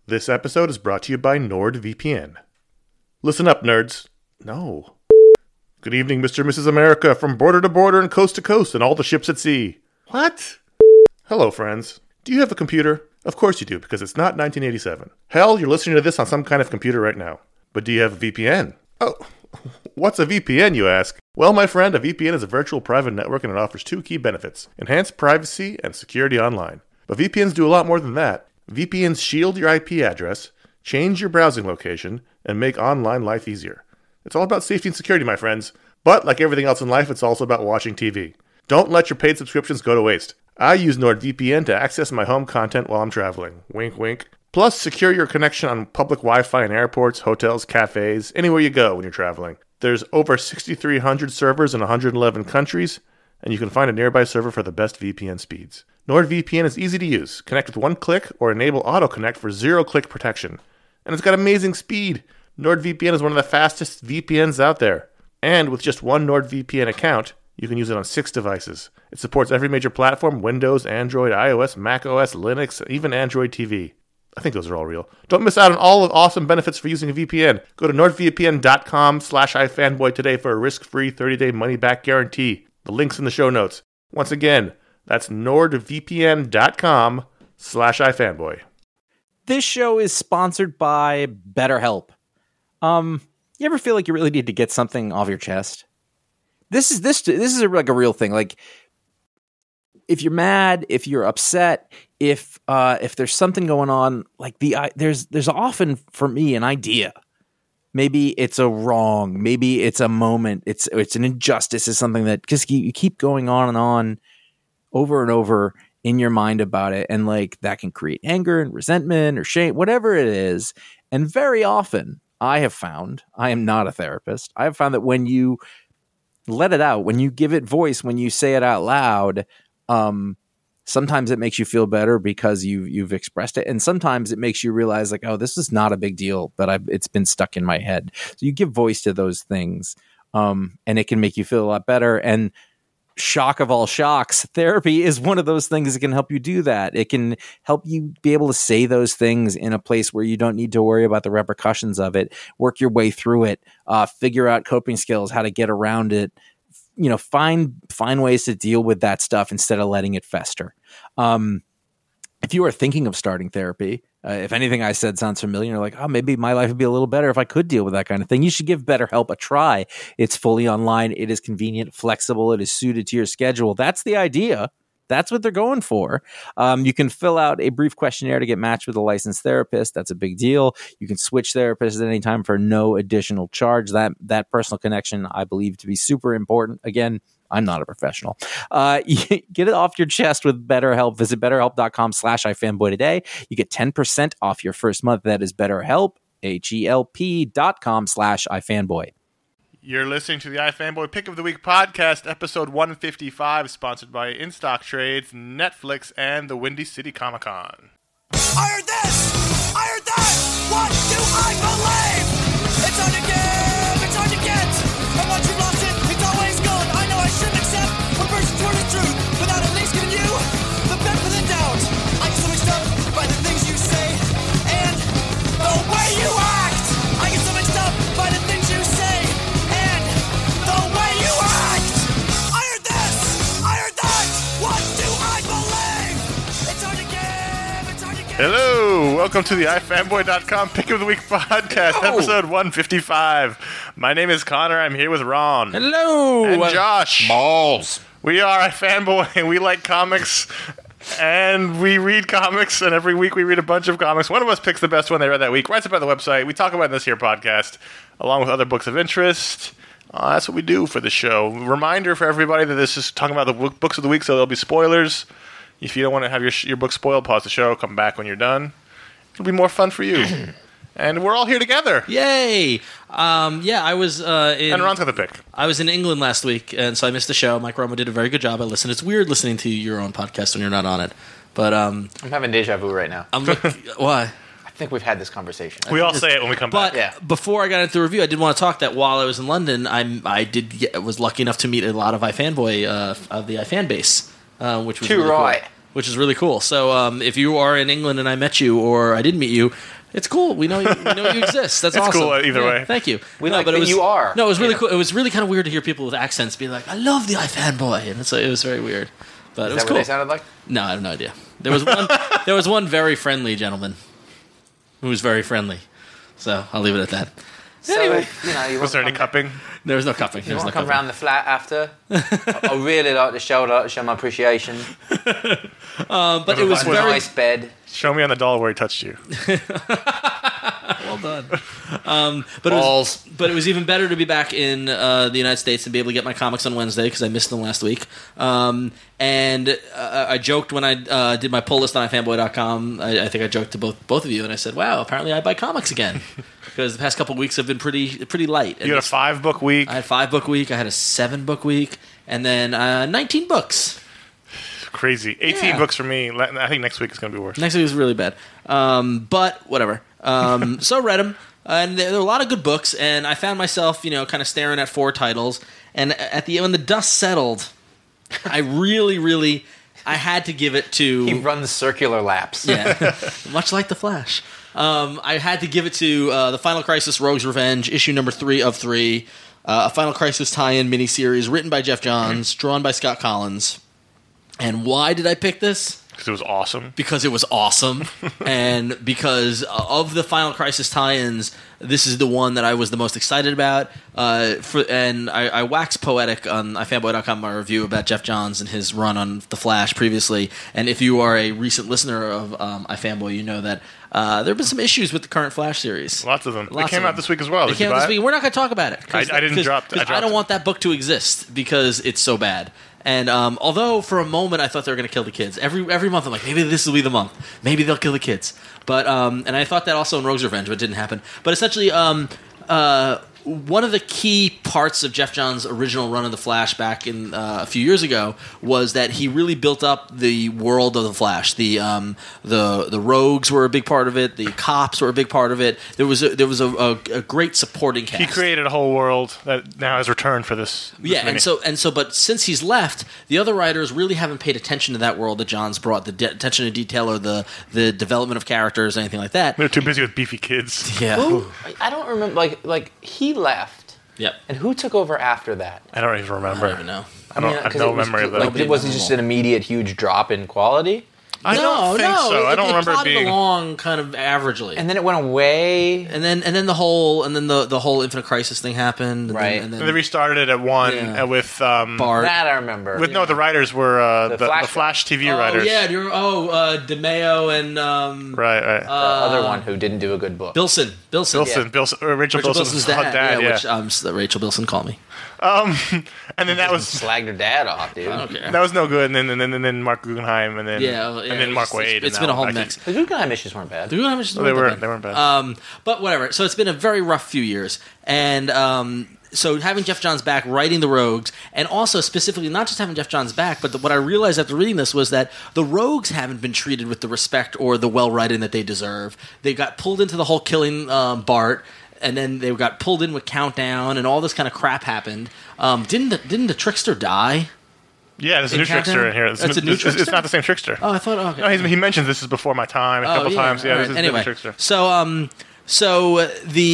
This episode is brought to you by NordVPN. Listen up, nerds. No. Good evening, Mr. and Mrs. America, from border to border and coast to coast and all the ships at sea. What? Hello, friends. Do you have a computer? Of course you do, because it's not 1987. Hell, you're listening to this on some kind of computer right now. But do you have a VPN? Oh, what's a VPN, you ask? Well, my friend, a VPN is a virtual private network and it offers two key benefits: enhanced privacy and security online. But VPNs do a lot more than that. VPNs shield your IP address, change your browsing location, and make online life easier. It's all about safety and security, my friends. But like everything else in life, it's also about watching TV. Don't let your paid subscriptions go to waste. I use NordVPN to access my home content while I'm traveling. Wink, wink. Plus, secure your connection on public Wi-Fi in airports, hotels, cafes, anywhere you go when you're traveling. There's over 6,300 servers in 111 countries, and you can find a nearby server for the best VPN speeds. NordVPN is easy to use. Connect with one click or enable auto-connect for zero-click protection. And it's got amazing speed. NordVPN is one of the fastest VPNs out there. And with just one NordVPN account, you can use it on 6 devices. It supports every major platform: Windows, Android, iOS, macOS, Linux, even Android TV. I think those are all real. Don't miss out on all the awesome benefits for using a VPN. Go to nordvpn.com/ifanboy today for a risk-free 30-day money-back guarantee. The link's in the show notes. Once again, that's nordvpn.com/ifanboy. This show is sponsored by BetterHelp. You ever feel like you really need to get something off your chest? This is like a real thing. Like, if you're mad, if you're upset, if there's something going on, like there's often for me an idea. Maybe it's a wrong, maybe it's a moment, it's an injustice, is something that just you keep going on and on over and over in your mind about it, and like that can create anger and resentment or shame, whatever it is. And very often, I have found, I am not a therapist, I have found that when you let it out, when you give it voice, when you say it out loud, sometimes it makes you feel better because you've expressed it, and sometimes it makes you realize like, oh, this is not a big deal, but it's been stuck in my head. So you give voice to those things, and it can make you feel a lot better. And shock of all shocks, therapy is one of those things that can help you do that. It can help you be able to say those things in a place where you don't need to worry about the repercussions of it, work your way through it, figure out coping skills, how to get around it, find ways to deal with that stuff instead of letting it fester. If you are thinking of starting therapy, if anything I said sounds familiar, you're like, oh, maybe my life would be a little better if I could deal with that kind of thing, you should give BetterHelp a try. It's fully online. It is convenient, flexible. It is suited to your schedule. That's the idea. That's what they're going for. You can fill out a brief questionnaire to get matched with a licensed therapist. That's a big deal. You can switch therapists at any time for no additional charge. That personal connection, I believe, to be super important. Again, I'm not a professional. Get it off your chest with BetterHelp. Visit BetterHelp.com/ifanboy today. You get 10% off your first month. That is BetterHelp, HELP.com/ifanboy. You're listening to the iFanboy Pick of the Week podcast, episode 155, sponsored by InStock Trades, Netflix, and the Windy City Comic Con. I heard this! I heard that! What do I believe? It's hard to give, it's hard to get. And once you've lost it, it's always gone. I know I shouldn't accept a person's word of truth without at least giving you the benefit of the doubt. I get so mixed up by the things you say and the way you act. I get so mixed up by the things you say. Hello, welcome to the iFanboy.com Pick of the Week podcast, episode 155. My name is Connor. I'm here with Ron. Hello. And Josh. Balls. We are iFanboy, and we like comics, and we read comics, and every week we read a bunch of comics. One of us picks the best one they read that week, writes about the website. We talk about this here podcast, along with other books of interest. That's what we do for the show. Reminder for everybody that this is talking about the books of the week, so there'll be spoilers. If you don't want to have your book spoiled, pause the show, come back when you're done. It'll be more fun for you. And we're all here together. Yay! I was and Ron's got the pick. I was in England last week, and so I missed the show. Mike Romo did a very good job. I listened. It's weird listening to your own podcast when you're not on it. But I'm having deja vu right now. Why? I think we've had this conversation. We all say it when we come back. But before I got into the review, I did want to talk that while I was in London, I was lucky enough to meet a lot of iFanboy of the iFan base, which was really cool. Which is really cool. So if you are in England and I met you or I didn't meet you, It's cool. We know you exist. That's awesome. cool either way. Thank you. We like that you are. No, it was really cool. It was really kind of weird to hear people with accents be like, "I love the iFanboy," and it was very weird. But it was Is that cool. what they sounded like? No, I have no idea. There was one very friendly gentleman who was very friendly. So I'll leave it at that. So, Anyway. you Was there any cupping? There was no cupping. You There was want no to come cupping. round the flat after? I really like to show my appreciation. But it was It was a very nice bed. Show me on the doll where he touched you. well done. But it was even better to be back in the United States and be able to get my comics on Wednesday because I missed them last week. And I joked when I did my pull list on ifanboy.com. I think I joked to both of you, and I said, "Wow, apparently I buy comics again." Because the past couple of weeks have been pretty light. And You had a 5-book week. I had a 5-book week. I had a 7-book week, and then 19 books. Crazy. 18 Yeah. books for me. I think next week is going to be worse. Next week was really bad, but whatever. So read them, and there were a lot of good books. And I found myself, kind of staring at 4 titles. And at the end, when the dust settled, I really, I had to give it to. He runs circular laps. Yeah, much like the Flash. I had to give it to the Final Crisis: Rogue's Revenge, issue number 3 of 3, a Final Crisis tie-in miniseries written by Jeff Johns, drawn by Scott Collins. And why did I pick this? Because it was awesome. Because it was awesome, and because of the Final Crisis tie-ins, this is the one that I was the most excited about. And I waxed poetic on ifanboy.com my review about Jeff Johns and his run on The Flash previously. And if you are a recent listener of iFanboy, you know that there have been some issues with the current Flash series. Lots of them. Lots They came of out this week as well. They Did came you out buy this it? week. We're not going to talk about it. I didn't drop it. I don't want that book to exist because it's so bad. And although for a moment I thought they were going to kill the kids, every month I'm like, maybe this will be the month. Maybe they'll kill the kids. But and I thought that also in Rogue's Revenge, but it didn't happen. But essentially, one of the key parts of Jeff Johns' original run of the Flash back in a few years ago was that he really built up the world of the Flash. The rogues were a big part of it. The cops were a big part of it. There was a great supporting cast. He created a whole world that now has returned for this. Yeah, mini. but since he's left, the other writers really haven't paid attention to that world that Johns brought, the attention to detail or the development of characters, anything like that. They're too busy with beefy kids. Yeah. Who? I don't remember. Like he left. Yep. And who took over after that? I don't even remember. I don't even know. I have no memory of that. Like, was it just an immediate huge drop in quality? I don't think so. I don't remember it plodded being. along kind of averagely. And then it went away. And then the whole Infinite Crisis thing happened, and Right. And They then restarted it at 1 Yeah. with Bart. That I remember. no, the writers were the Flash- Flash TV Oh writers. yeah, DeMeo and Right. the other one who didn't do a good book. Bilson. Rachel Bilson's dad. dad. Yeah. Which Rachel Bilson called me. And then that was Slagged her dad off, dude. I don't care. that was no good. And then Mark Guggenheim, and then and then Mark Waid. It's and been a now whole back mix. The Guggenheim issues weren't bad. The Guggenheim issues They weren't weren't that bad. but whatever. So it's been a very rough few years, and so having Jeff Johns back writing the Rogues, and also specifically not just having Jeff Johns back, but what I realized after reading this was that the Rogues haven't been treated with the respect or the well writing that they deserve. They got pulled into the whole killing Bart. And then they got pulled in with Countdown, and all this kind of crap happened. Didn't the Trickster die? Yeah, there's a new Countdown? trickster in here. That's a new trickster? It's not the same trickster. Oh, I thought. Okay. No, he mentions this is before my time a couple times. Yeah, all this right. is Anyway, the trickster. So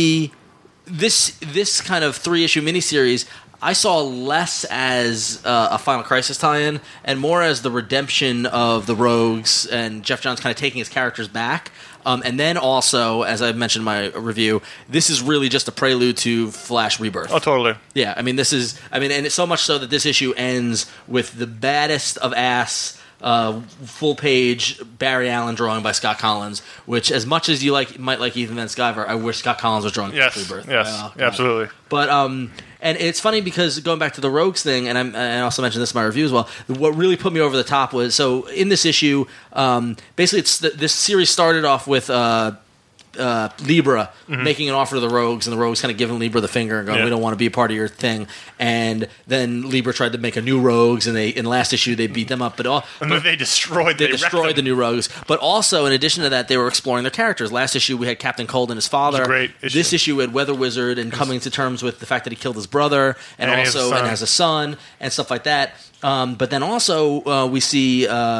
this kind of 3-issue miniseries I saw less as a Final Crisis tie-in and more as the redemption of the Rogues and Jeff Johns kind of taking his characters back. And then also, as I mentioned in my review, this is really just a prelude to Flash Rebirth. Oh, totally. Yeah, and it's so much so that this issue ends with the baddest of ass full page Barry Allen drawing by Scott Collins, which as much as you might like Ethan Van Sciver, I wish Scott Collins was drawing Yes, Rebirth. yes, Oh, God. absolutely. But and it's funny because going back to the Rogues thing, and I also mentioned this in my review as well. What really put me over the top was in this issue, basically this series started off with Libra making an offer to the Rogues, and the Rogues kind of giving Libra the finger and going, Yeah. "We don't want to be a part of your thing." And then Libra tried to make a new Rogues, and in last issue they beat them up. But then they destroyed. they wrecked destroyed the them. new Rogues. But also, in addition to that, they were exploring their characters. Last issue we had Captain Cold and his father. It was a great issue. This issue we had Weather Wizard and coming to terms with the fact that he killed his brother, and And he has a also son. has a son and stuff like that. But then also we see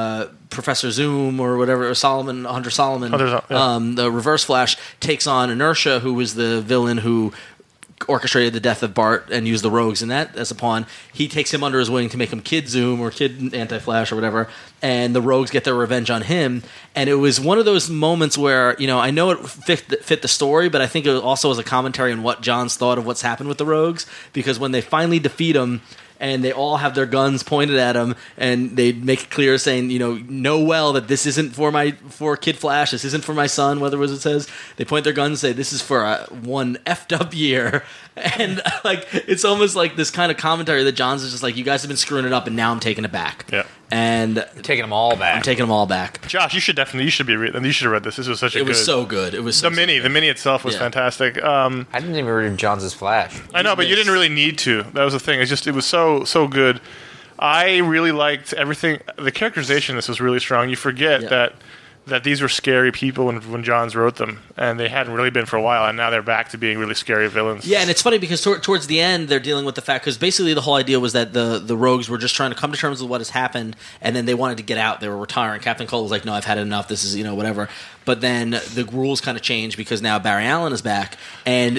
Professor Zoom or whatever, or Hunter Solomon, yeah. the Reverse Flash takes on Inertia, who was the villain who orchestrated the death of Bart and used the Rogues in that as a pawn. He takes him under his wing to make him Kid Zoom or Kid Anti-Flash or whatever, and the Rogues get their revenge on him. And it was one of those moments where, I know it fit the story, but I think it also was a commentary on what Johns thought of what's happened with the Rogues, because when they finally defeat him and they all have their guns pointed at him, and they make it clear saying, know well that this isn't for Kid Flash, this isn't for my son, whatever it says. They point their guns and say, this is for one effed up year. And it's almost like this kind of commentary that Johns is just like, you guys have been screwing it up, and now I'm taking it back. Yeah. And You're taking them all back. I'm taking them all back. Josh, you should have read this. This was such a It good. was so good. It was so The mini itself was Yeah. fantastic. I didn't even read Johns' Flash. I know, but you didn't really need to. That was the thing. It was so good. I really liked everything. The characterization in this was really strong. You forget Yeah. that these were scary people when Johns wrote them, and they hadn't really been for a while, and now they're back to being really scary villains. Yeah, and it's funny because towards the end, they're dealing with the fact, because basically the whole idea was that the Rogues were just trying to come to terms with what has happened, and then they wanted to get out. They were retiring. Captain Cold was like, no, I've had enough. This is, whatever. But then the rules kind of changed because now Barry Allen is back, and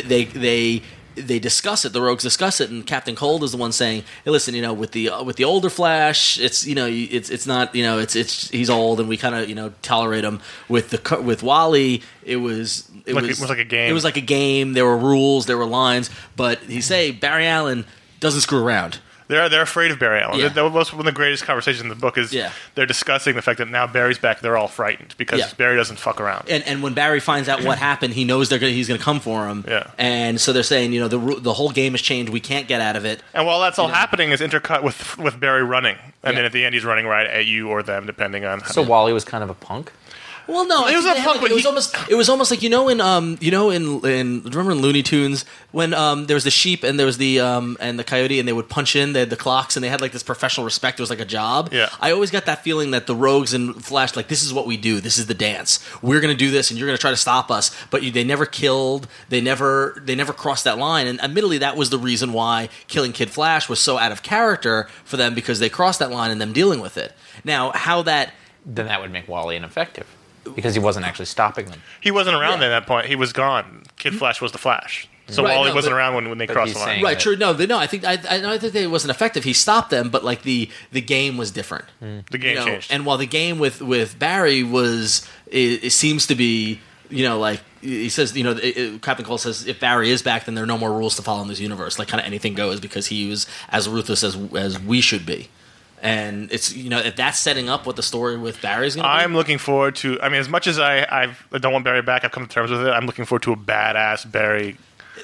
they discuss it. The Rogues discuss it, and Captain Cold is the one saying, "Hey, listen, with the older Flash, it's it's not it's he's old, and we kind of tolerate him. With Wally, it was like a game. It was like a game. There were rules, there were lines, but he say Barry Allen doesn't screw around. They're afraid of Barry Allen. Yeah. That was one of the greatest conversations in the book is Yeah. they're discussing the fact that now Barry's back. They're all frightened because Yeah. Barry doesn't fuck around. And when Barry finds out what happened, he knows he's going to come for him. Yeah. And so they're saying, the whole game has changed. We can't get out of it. And while that's all happening, is intercut with Barry running, and then at the end he's running right at you or them, depending on. So Wally was kind of a punk? Well, no, It was a punk, but it was almost like in remember in Looney Tunes when there was the sheep and there was the and the coyote, and they would punch in, they had the clocks, and they had like this professional respect. It was like a job. Yeah. I always got that feeling that the Rogues and Flash, like, this is what we do. This is the dance. We're going to do this, and you're going to try to stop us. But they never killed. They never crossed that line. And admittedly, that was the reason why killing Kid Flash was so out of character for them, because they crossed that line and them dealing with it. Now, how that. Then that would make Wally ineffective. Because he wasn't actually stopping them. He wasn't around Yeah. at that point. He was gone. Kid Flash was the Flash. So Right, Wally no, wasn't but- around when they but crossed he's the line. saying- Right, true. No, I think it wasn't effective. He stopped them, but like the game was different. The game changed. And while the game with Barry was, it seems to be, like he says, Captain Cold says, if Barry is back, then there are no more rules to follow in this universe. Like, kind of anything goes, because he was as ruthless as we should be. And it's, if that's setting up what the story with Barry's going to be. I'm looking forward to. I mean, as much as I don't want Barry back, I've come to terms with it. I'm looking forward to a badass Barry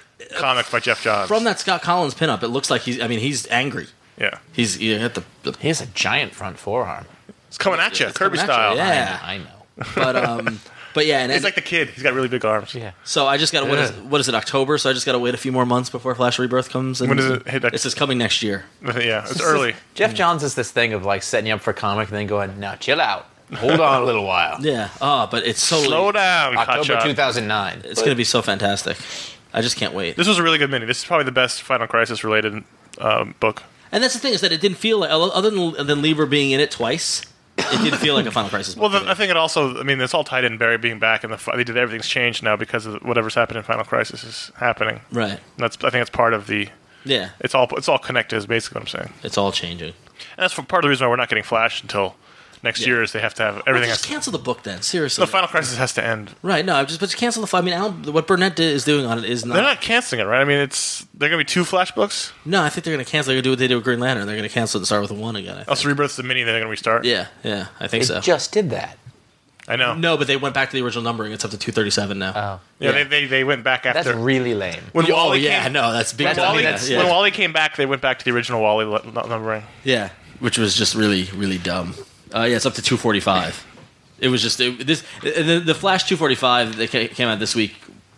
comic by Jeff Johns. From that Scott Collins pinup, it looks like he's angry. Yeah, He's at the He has a giant front forearm. it's coming at you, It's Kirby coming at you, style. yeah. I know. but yeah, and He's like the kid. He's got really big arms. Yeah. so I just got to what is it, October? So I just got to wait a few more months before Flash Rebirth comes. And When does it hit? It says coming next year. Yeah, it's early. Jeff Johns is this thing of like setting you up for a comic and then going, now chill out. Hold on a little while. Yeah. But it's so Slow down, October Hotshot. 2009. It's going to be so fantastic. I just can't wait. This was a really good mini. This is probably the best Final Crisis related book. And that's the thing, is that it didn't feel like, other than Lieber being in it twice, it didn't feel like a Final Crisis book. Well, I think it also. I mean, it's all tied in. Barry being back, and they did everything's changed now because of whatever's happened in Final Crisis is happening. Right. I think it's part of the. Yeah. It's all connected. Is basically what I'm saying. It's all changing. And that's part of the reason why we're not getting Flash until next year. Is they have to have everything. Just cancel the book then. Seriously. The Final Crisis has to end. Right. No, but cancel the. I mean, what Burnett is doing on it is not. They're not canceling it, right? I mean, they're going to be 2 Flash books. No, I think they're going to cancel. They're going to do what they did with Green Lantern. They're going to cancel it and start with a 1 again. I think. Also, Rebirth's the mini. They're going to restart. Yeah. I think They so. just did that. I know. No, but they went back to the original numbering. It's up to 237 now. Oh. Yeah, they went back That's after really lame. when Oh, Wally yeah, came. no, that's big. That's- I mean, that's- yeah. When Wally came back, they went back to the original Wally numbering. Yeah, which was just really, really dumb. Yeah, it's up to 245. It was just the Flash 245 that came out this week.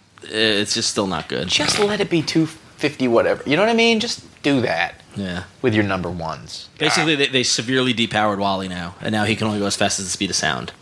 It's just still not good. Just let it be 250 whatever. You know what I mean? Just do that Yeah. with your number ones. Basically, they severely depowered Wally now, and now he can only go as fast as the speed of sound,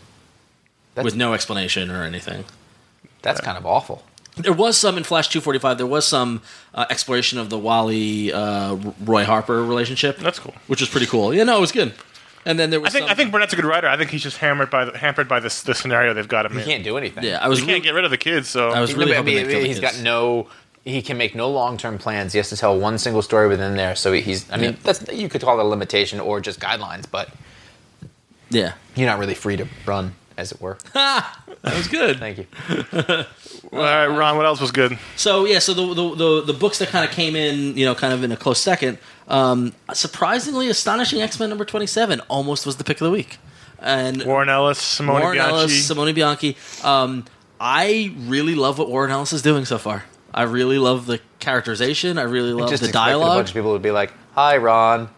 with no explanation or anything. That's kind of awful. There was some in Flash 245. There was some exploration of the Wally Roy Harper relationship. That's cool. Which was pretty cool. Yeah, no, it was good. And then there was I think Burnett's a good writer. I think he's just hampered by the scenario they've got him He in. can't do anything. yeah, I was He really, can't get rid of the kids, so I was really hoping they'd kill the he's kids. got no. He can make no long-term plans. He has to tell one single story within there. So he's. I mean, that's you could call it a limitation or just guidelines, but Yeah. you're not really free to run, as it were. That was good. Thank you. all right, Ron, what else was good? So yeah, so the books that kind of came in, kind of in a close second. Surprisingly, Astonishing X-Men number 27 almost was the pick of the week, and Warren Ellis, Simone Bianchi. I really love what Warren Ellis is doing so far. I really love the characterization. I really love Just the expected a dialogue. bunch of people would be like, "Hi, Ron."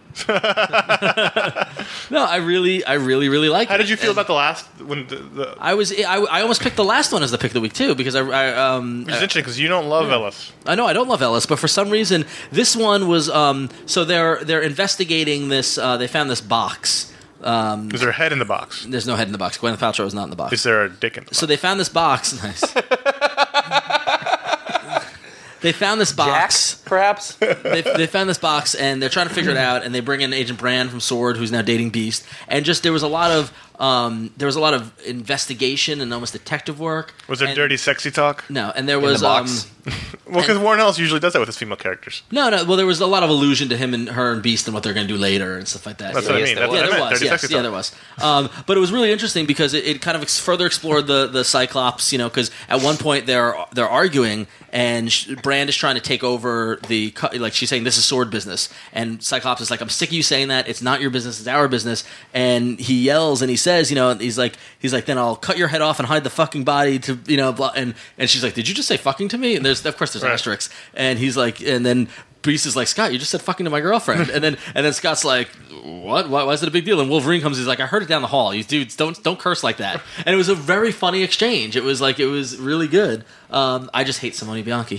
No, I really like it. How did you feel And about the last when the I almost picked the last one as the pick of the week too, because Which is interesting because you don't love Ellis. I know I don't love Ellis, but for some reason this one was so they're investigating this. They found this box. Is there a head in the box? There's no head in the box. Gwyneth Paltrow is not in the box. Is there a dick in the box? So they found this box. Nice. They found this box. Jax, perhaps. They found this box and they're trying to figure it out. And they bring in Agent Brand from SWORD, who's now dating Beast. And just there was a lot of investigation and almost detective work. Was there And- dirty, sexy talk? No, and there In was the box. Well, because Warren Ellis usually does that with his female characters. No. Well, there was a lot of allusion to him and her and Beast and what they're going to do later and stuff like that. That's Yeah. what I yes, mean. there That's was. what I Yeah, there meant. was. Dirty, Yes, sexy yeah, talk. there was. But it was really interesting because it kind of further explored the Cyclops. Because at one point they're arguing, and Brand is trying to take over she's saying this is SWORD business, and Cyclops is like, I'm sick of you saying that. It's not your business. It's our business. And he yells and he says, he's like, then I'll cut your head off and hide the fucking body to blah. And she's like, did you just say fucking to me? And there's Right. asterisks, and he's like, and then Beast is like, Scott, you just said fucking to my girlfriend. And then Scott's like, what? Why is it a big deal? And Wolverine comes, he's like, I heard it down the hall. You dudes, don't curse like that. And it was a very funny exchange. It was really good. I just hate Simone Bianchi.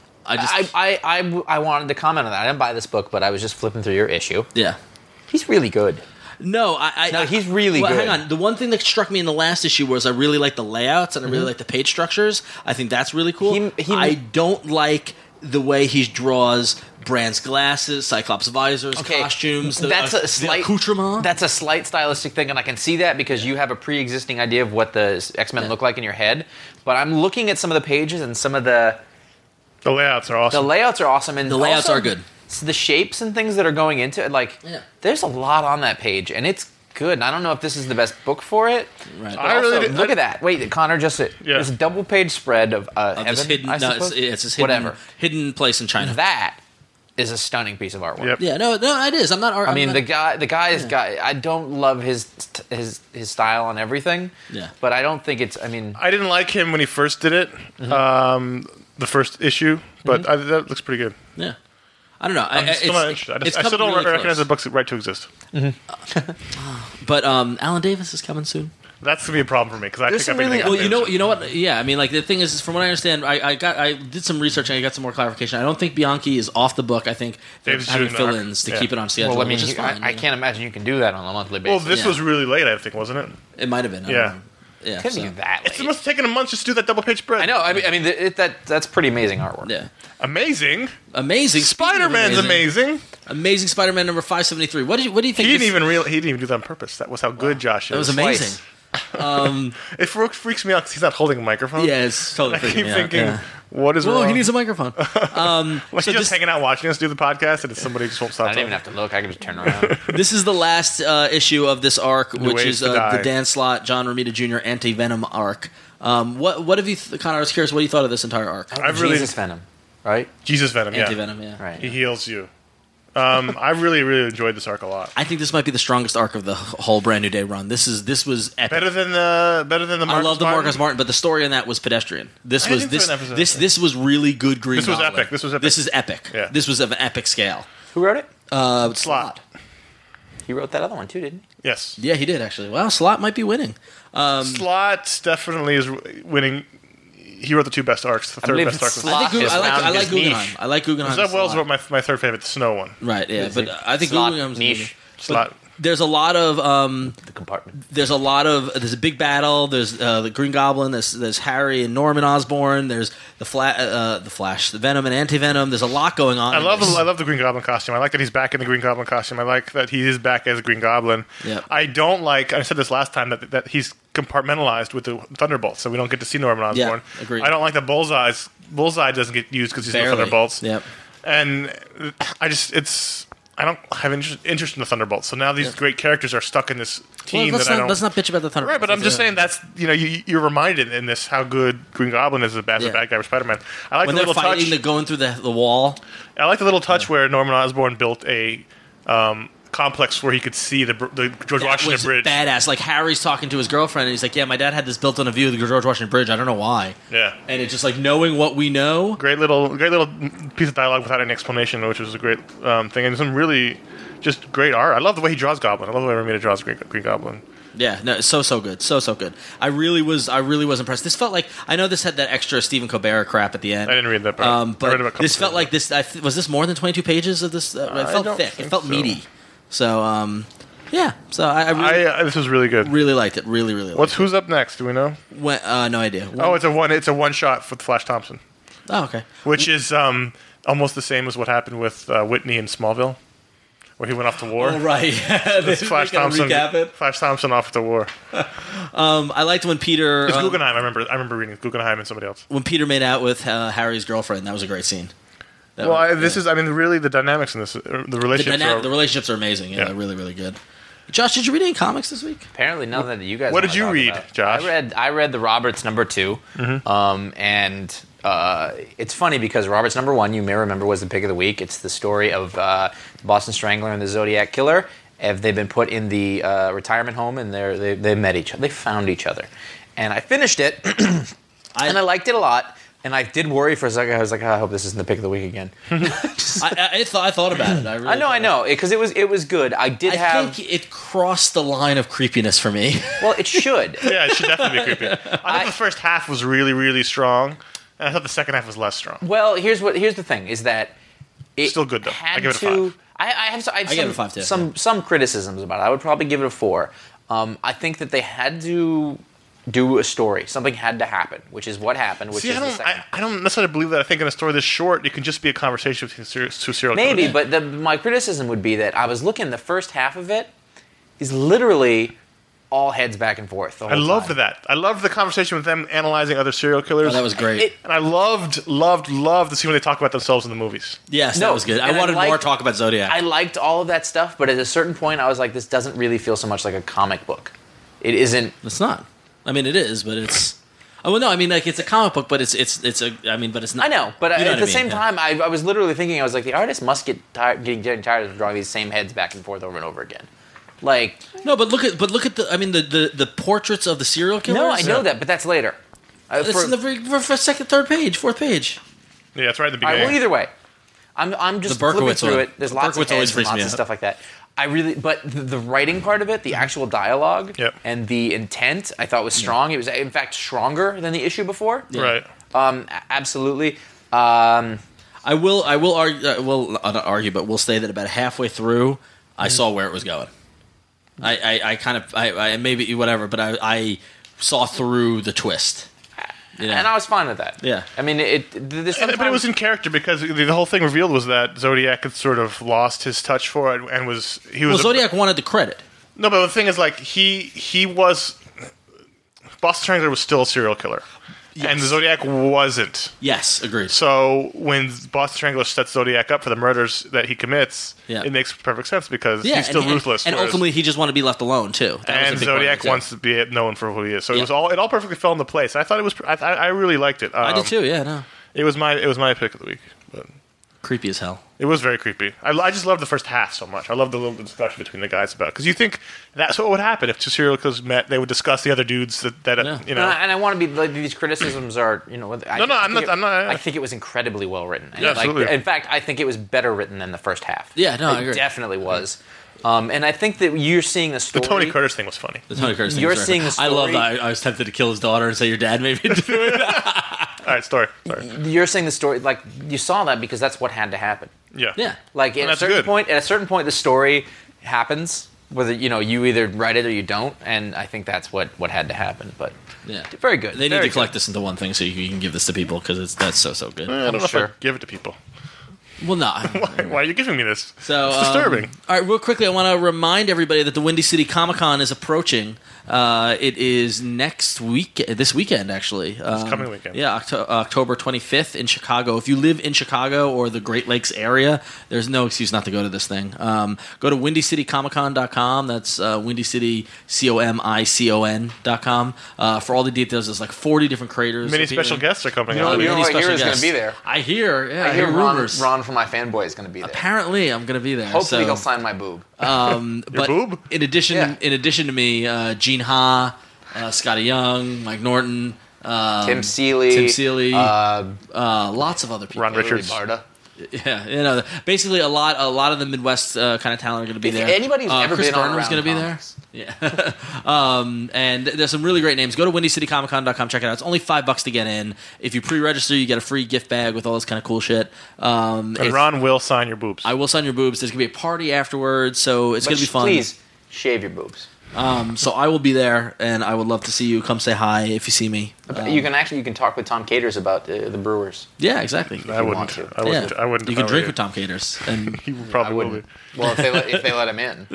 I wanted to comment on that. I didn't buy this book, but I was just flipping through your issue. Yeah. He's really good. No, he's really well, good. Hang on. The one thing that struck me in the last issue was I really like the layouts and I really like the page structures. I think that's really cool. I don't like the way he draws Brand's glasses, Cyclops visors, costumes. The accoutrement. That's a slight stylistic thing, and I can see that because you have a pre-existing idea of what the X-Men look like in your head. But I'm looking at some of the pages and some of the layouts are awesome. The layouts are awesome, and the layouts are good. The shapes and things that are going into it, there's a lot on that page, and it's good. And I don't know if this is the best book for it. Right. I really look at that. Wait, Connor just there's a double-page spread of this Heaven, hidden, I no, suppose? it's his hidden place in China. That is a stunning piece of artwork. Yep. Yeah, no, it is. I'm not. I mean, the guy's got. I don't love his style on everything. Yeah. But I don't think it's. I mean, I didn't like him when he first did it, the first issue, but that looks pretty good. Yeah. I don't know. I'm still not interested. I still don't recognize the book's right to exist. But Alan Davis is coming soon. That's gonna be a problem for me because I pick up anything. Well, you know what? Yeah, I mean, like the thing is from what I understand, I did some research and I got some more clarification. I don't think Bianchi is off the book. I think they're Dave's having doing the arc. fill-ins to Yeah. keep it on schedule. well, I mean, which is fine, I can't imagine you can do that on a monthly Well, basis. this was really late, I think, wasn't it? It might have been. I Yeah. don't know. Yeah. It couldn't be that It late. must have taken a month just to do that double-page spread. I know. I mean, that's pretty amazing artwork. Yeah. Amazing. Amazing. Speaking of Spider-Man's amazing. Amazing Spider-Man number 573. What do you think? He didn't even do that on purpose. That was how good Josh is. That was amazing. It freaks me out because he's not holding a microphone. Yeah, it's totally I keep freaking me out, thinking, yeah. what is Whoa, wrong? he needs a microphone. Like so he's just hanging out watching us do the podcast, and somebody just won't stop I didn't even talking. have to look. I could just turn around. This is the last issue of this arc, which Ways is to Die. the Dan Slott, John Romita Jr. Anti-Venom arc. What have you, Connor? I was curious. What you thought of this entire arc? I've really Jesus Venom, right? Jesus Venom. Yeah, Anti-Venom, yeah. Right. he heals you. I really enjoyed this arc a lot. I think this might be the strongest arc of the whole Brand New Day run. This was epic. Better than the Marcus I love the Martin? Marcus Martin, but the story in that was pedestrian. This I was didn't this think that was this epic. this was really good green. This was noveling. epic. This was epic. This is epic. Yeah. This was of an epic scale. Who wrote it? Slot. He wrote that other one too, didn't he? Yes. Yeah, he did actually. Well, Slot might be winning. Slot definitely is winning. He wrote the two best arcs. The third believe best arc was. Slot- I found like his Guggenheim. niche. I like Guggenheim. Zeb Wells a lot. wrote my third favorite, the Snow one. Right, yeah, but I think Slot Guggenheim's niche. Slot. there's a lot of The compartment. there's a big battle. There's the Green Goblin. There's Harry and Norman Osborn. There's the Flash, the Venom and Anti-Venom. There's a lot going on. I love the Green Goblin costume. I like that he's back in the Green Goblin costume. I like that he is back as Green Goblin. Yep. I don't like. I said this last time that he's compartmentalized with the Thunderbolts, so we don't get to see Norman Osborn. Yeah, agreed. I don't like that Bullseye doesn't get used because he's Barely. the Thunderbolts. Yep. And I don't have interest in the Thunderbolts. So now these great characters are stuck in this team Let's that I don't. not bitch about the Thunderbolts. Right, but I'm just saying that's you're reminded in this how good Green Goblin is as a bad guy for Spider-Man. I like when the they're little fighting, touch. they're going through the wall. I like the little touch where Norman Osborn built a complex where he could see the George That Washington was Bridge. badass. Like Harry's talking to his girlfriend, and he's like, "Yeah, my dad had this built on a view of the George Washington Bridge. I don't know why." Yeah. And it's just like knowing what we know. Great little piece of dialogue without any explanation, which was a great thing, and some really just great art. I love the way he draws Goblin. I love the way Romita draws Green Goblin. Yeah, no, so good, so good. I really was impressed. This felt like I know this had that extra Stephen Colbert crap at the end. I didn't read that, but I read about a but couple this felt things. like this. Was this more than 22 pages of this? It felt don't thick. It think felt so. meaty. So yeah. So I really, This was really good. really liked it. Really liked Who's up next? Do we know? it. No idea. Oh, it's a one shot for Flash Thompson, Oh, okay. which is almost the same as what happened with Whitney in Smallville, where he went off to war. Oh, right. It's Flash Thompson. Recap it. Flash Thompson off to war. I liked when Peter. It's Guggenheim. I remember reading Guggenheim and somebody else. When Peter made out with Harry's girlfriend. That was a great scene. That Well, was- really the dynamics in this, the relationships. the relationships are amazing. Yeah, Yeah. they're really, really good. Josh, did you read any comics this week? Apparently, none that you guys. What wanna did you talk read, about. Josh? I read the Roberts #2, and it's funny because Roberts #1, you may remember, was the pick of the week. It's the story of the Boston Strangler and the Zodiac Killer. They've been put in the retirement home, and they met each other. They found each other, and I finished it, and I liked it a lot. And I did worry for a second. I was like, I hope this isn't the pick of the week again. I thought about it. I know, because it was good. I think it crossed the line of creepiness for me. Well, it should. Yeah, it should definitely be creepy. I thought the first half was really, really strong, and I thought the second half was less strong. Well, here's the thing: is that it Still good, though. had I give it a to- 5. I have I gave it a 5 too. some criticisms about it. I would probably give it a 4. I think that they had to do a story. Something had to happen, which is what happened. Which See, is the second. I don't necessarily believe that. I think in a story this short, it can just be a conversation between two serial killers. Maybe, but my criticism would be that I was looking. The first half of it is literally all heads back and forth. The I whole loved time. that. I loved the conversation with them analyzing other serial killers. Oh, that was great. And I loved to see when they talk about themselves in the movies. Yes, that No, was good. I and I wanted more liked- talk about Zodiac. I liked all of that stuff, but at a certain point, I was like, this doesn't really feel so much like a comic book. It isn't. It's not. I mean, it is, but it's. Oh well, no. I mean, like it's a comic book, but it's a. I mean, but it's not. I know, but You know at what the I mean, same yeah. time, I was literally thinking, I was like, the artist must get getting tired of drawing these same heads back and forth over and over again. Like, No, but look at the. I mean, the portraits of the serial killers. no, I know that, but that's later. It's in the first, second, third page, fourth page. Yeah, that's right at the All right, beginning. well, either way, I'm just The Berkowitz flipping through one. it. There's lots of Berkowitz always heads and freaks lots me of out. stuff like that. But the writing part of it, the actual dialogue, Yep. and the intent, I thought was strong. It was, in fact, stronger than the issue before. Right. Absolutely. I will argue. Not argue, but we'll say that about halfway through, I saw where it was going. I kind of maybe whatever, but I saw through the twist. You know? And I was fine with that. Yeah. I mean, there's But it was in character because the whole thing revealed was that Zodiac had sort of lost his touch for it and was Zodiac wanted the credit. No, but the thing is, like he was Boston Strangler was still a serial killer, and the Zodiac wasn't. Yes, agreed. So when Boston Strangler sets Zodiac up for the murders that he commits, Yeah. it makes perfect sense because Yeah, he's still and, ruthless. and whereas- ultimately he just wanted to be left alone too. That was a and big part of Zodiac it, too. wants to be known for who he is. So Yeah. it all perfectly fell into place. I thought it was. I really liked it. I did too. Yeah, no, It was my pick of the week. But creepy as hell. it was very creepy. I just loved the first half so much. I loved the little discussion between the guys about because you think that's what would happen if two serial killers met. They would discuss the other dudes that Yeah. you know. And I want to be like, these criticisms are, No, I'm not- I think it was incredibly well written. And Yeah, absolutely. in fact, I think it was better written than the first half. Yeah, no, I It agree. definitely was. And I think that you're seeing the The story. Tony Curtis thing was funny. The Tony Curtis thing You're was very seeing fun. the I love story- that. I was tempted to kill his daughter and say your dad made me do it. All right, story. Sorry. You're seeing the story like you saw that because that's what had to happen. Yeah. Yeah. Like And at a that's certain good. point, the story happens. whether you either write it or you don't, and I think that's what had to happen. But Yeah, very good. They need Very to collect good. this into one thing so you can give this to people because that's so good. I don't know if sure. I'd give it to people. Well, no. Why are you giving me this? So it's disturbing. All right, real quickly, I want to remind everybody that the Windy City Comic Con is approaching. It is this weekend, actually. This coming weekend. Yeah, October 25th in Chicago. If you live in Chicago or the Great Lakes area, there's no excuse not to go to this thing. Go to WindyCityComicCon.com. That's WindyCityComicon.com. For all the details, there's like 40 different creators. Many appearing. special guests are coming You know out. what I Special hear is going guests. to be there. I hear Rumors. rumors. Ron from My Fanboy is going to be there. Apparently, I'm going to be there. Hopefully so. he'll sign my boob. But boob? in addition, Yeah. in addition to me, Gene Ha, Scotty Young, Mike Norton, Tim Seeley. lots of other people. Ron Richards. Barda. Yeah, basically a lot of the Midwest kind of talent are going to be If there. anybody's ever Chris been on Berner's Around going to be there. Comics. Yeah, and there's some really great names. Go to WindyCityComicCon.com. Check it out. It's only $5 to get in. If you pre-register, you get a free gift bag with all this kind of cool shit. And Ron will sign your boobs. I will sign your boobs. There's going to be a party afterwards, so it's going to be fun. Please shave your boobs. So I will be there, and I would love to see you. Come say hi if you see me. You can talk with Tom Caters about the Brewers. Yeah, all right. I wouldn't. want to. I wouldn't. Yeah. I wouldn't. You can if I drink were with Tom Caters, and you. He probably I will be. wouldn't. Well, if they let him in.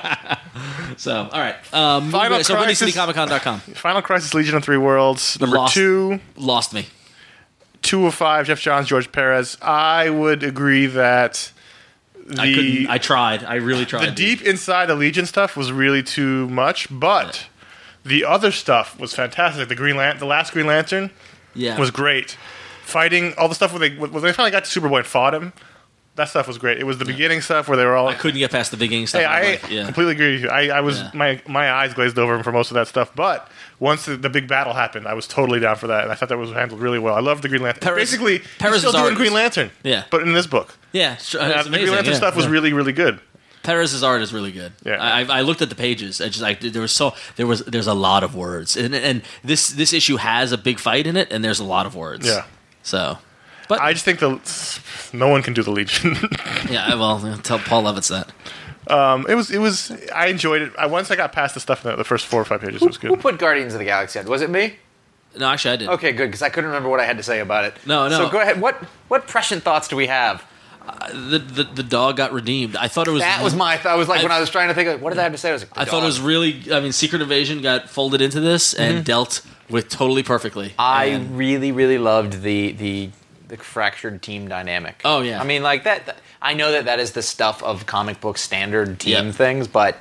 so all right. Final so Crisis- WindyCityComicCon.com. Final Crisis: Legion of Three Worlds. Number Lost. 2. Lost me. 2 of 5. Jeff Johns, George Perez. I would agree that I couldn't. the I tried. I really tried. deep inside the Legion stuff was really too much, but the other stuff was fantastic. The last Green Lantern Yeah. was great. Fighting all the stuff when they finally got to Superboy and fought him. That stuff was great. It was the beginning stuff where they were all. I couldn't get past the beginning stuff. Hey, I yeah. completely agree with you. I was Yeah. my eyes glazed over for most of that stuff, but once the big battle happened, I was totally down for that, and I thought that was handled really well. I love the Green Lantern. Perez- Basically, Perez he's still is doing art. Green Lantern, Yeah. but in this book, Yeah. It's the amazing. Green Lantern yeah. stuff was Yeah. really, really good. Perez's art is really good. Yeah. I looked at the pages. There's a lot of words, and this issue has a big fight in it, and there's a lot of words. Yeah. So, but I just think no one can do the Legion. yeah, well, tell Paul Levitz that. It was. I enjoyed it. Once I got past the stuff in the first 4 or 5 pages, it was Who good. put Guardians of the Galaxy on? Was it me? No, actually, I did. Okay, good, because I couldn't remember what I had to say about it. No. So go ahead. What prescient thoughts do we have? The dog got redeemed. I thought it was That was my. I was like, when I- I was trying to think, what did I have to say? I was like, I thought it was really. I mean, Secret Invasion got folded into this and dealt with totally perfectly. I And- really, really loved the fractured team dynamic. Oh, yeah. I mean, like that. I know that is the stuff of comic book standard team Yeah. things, but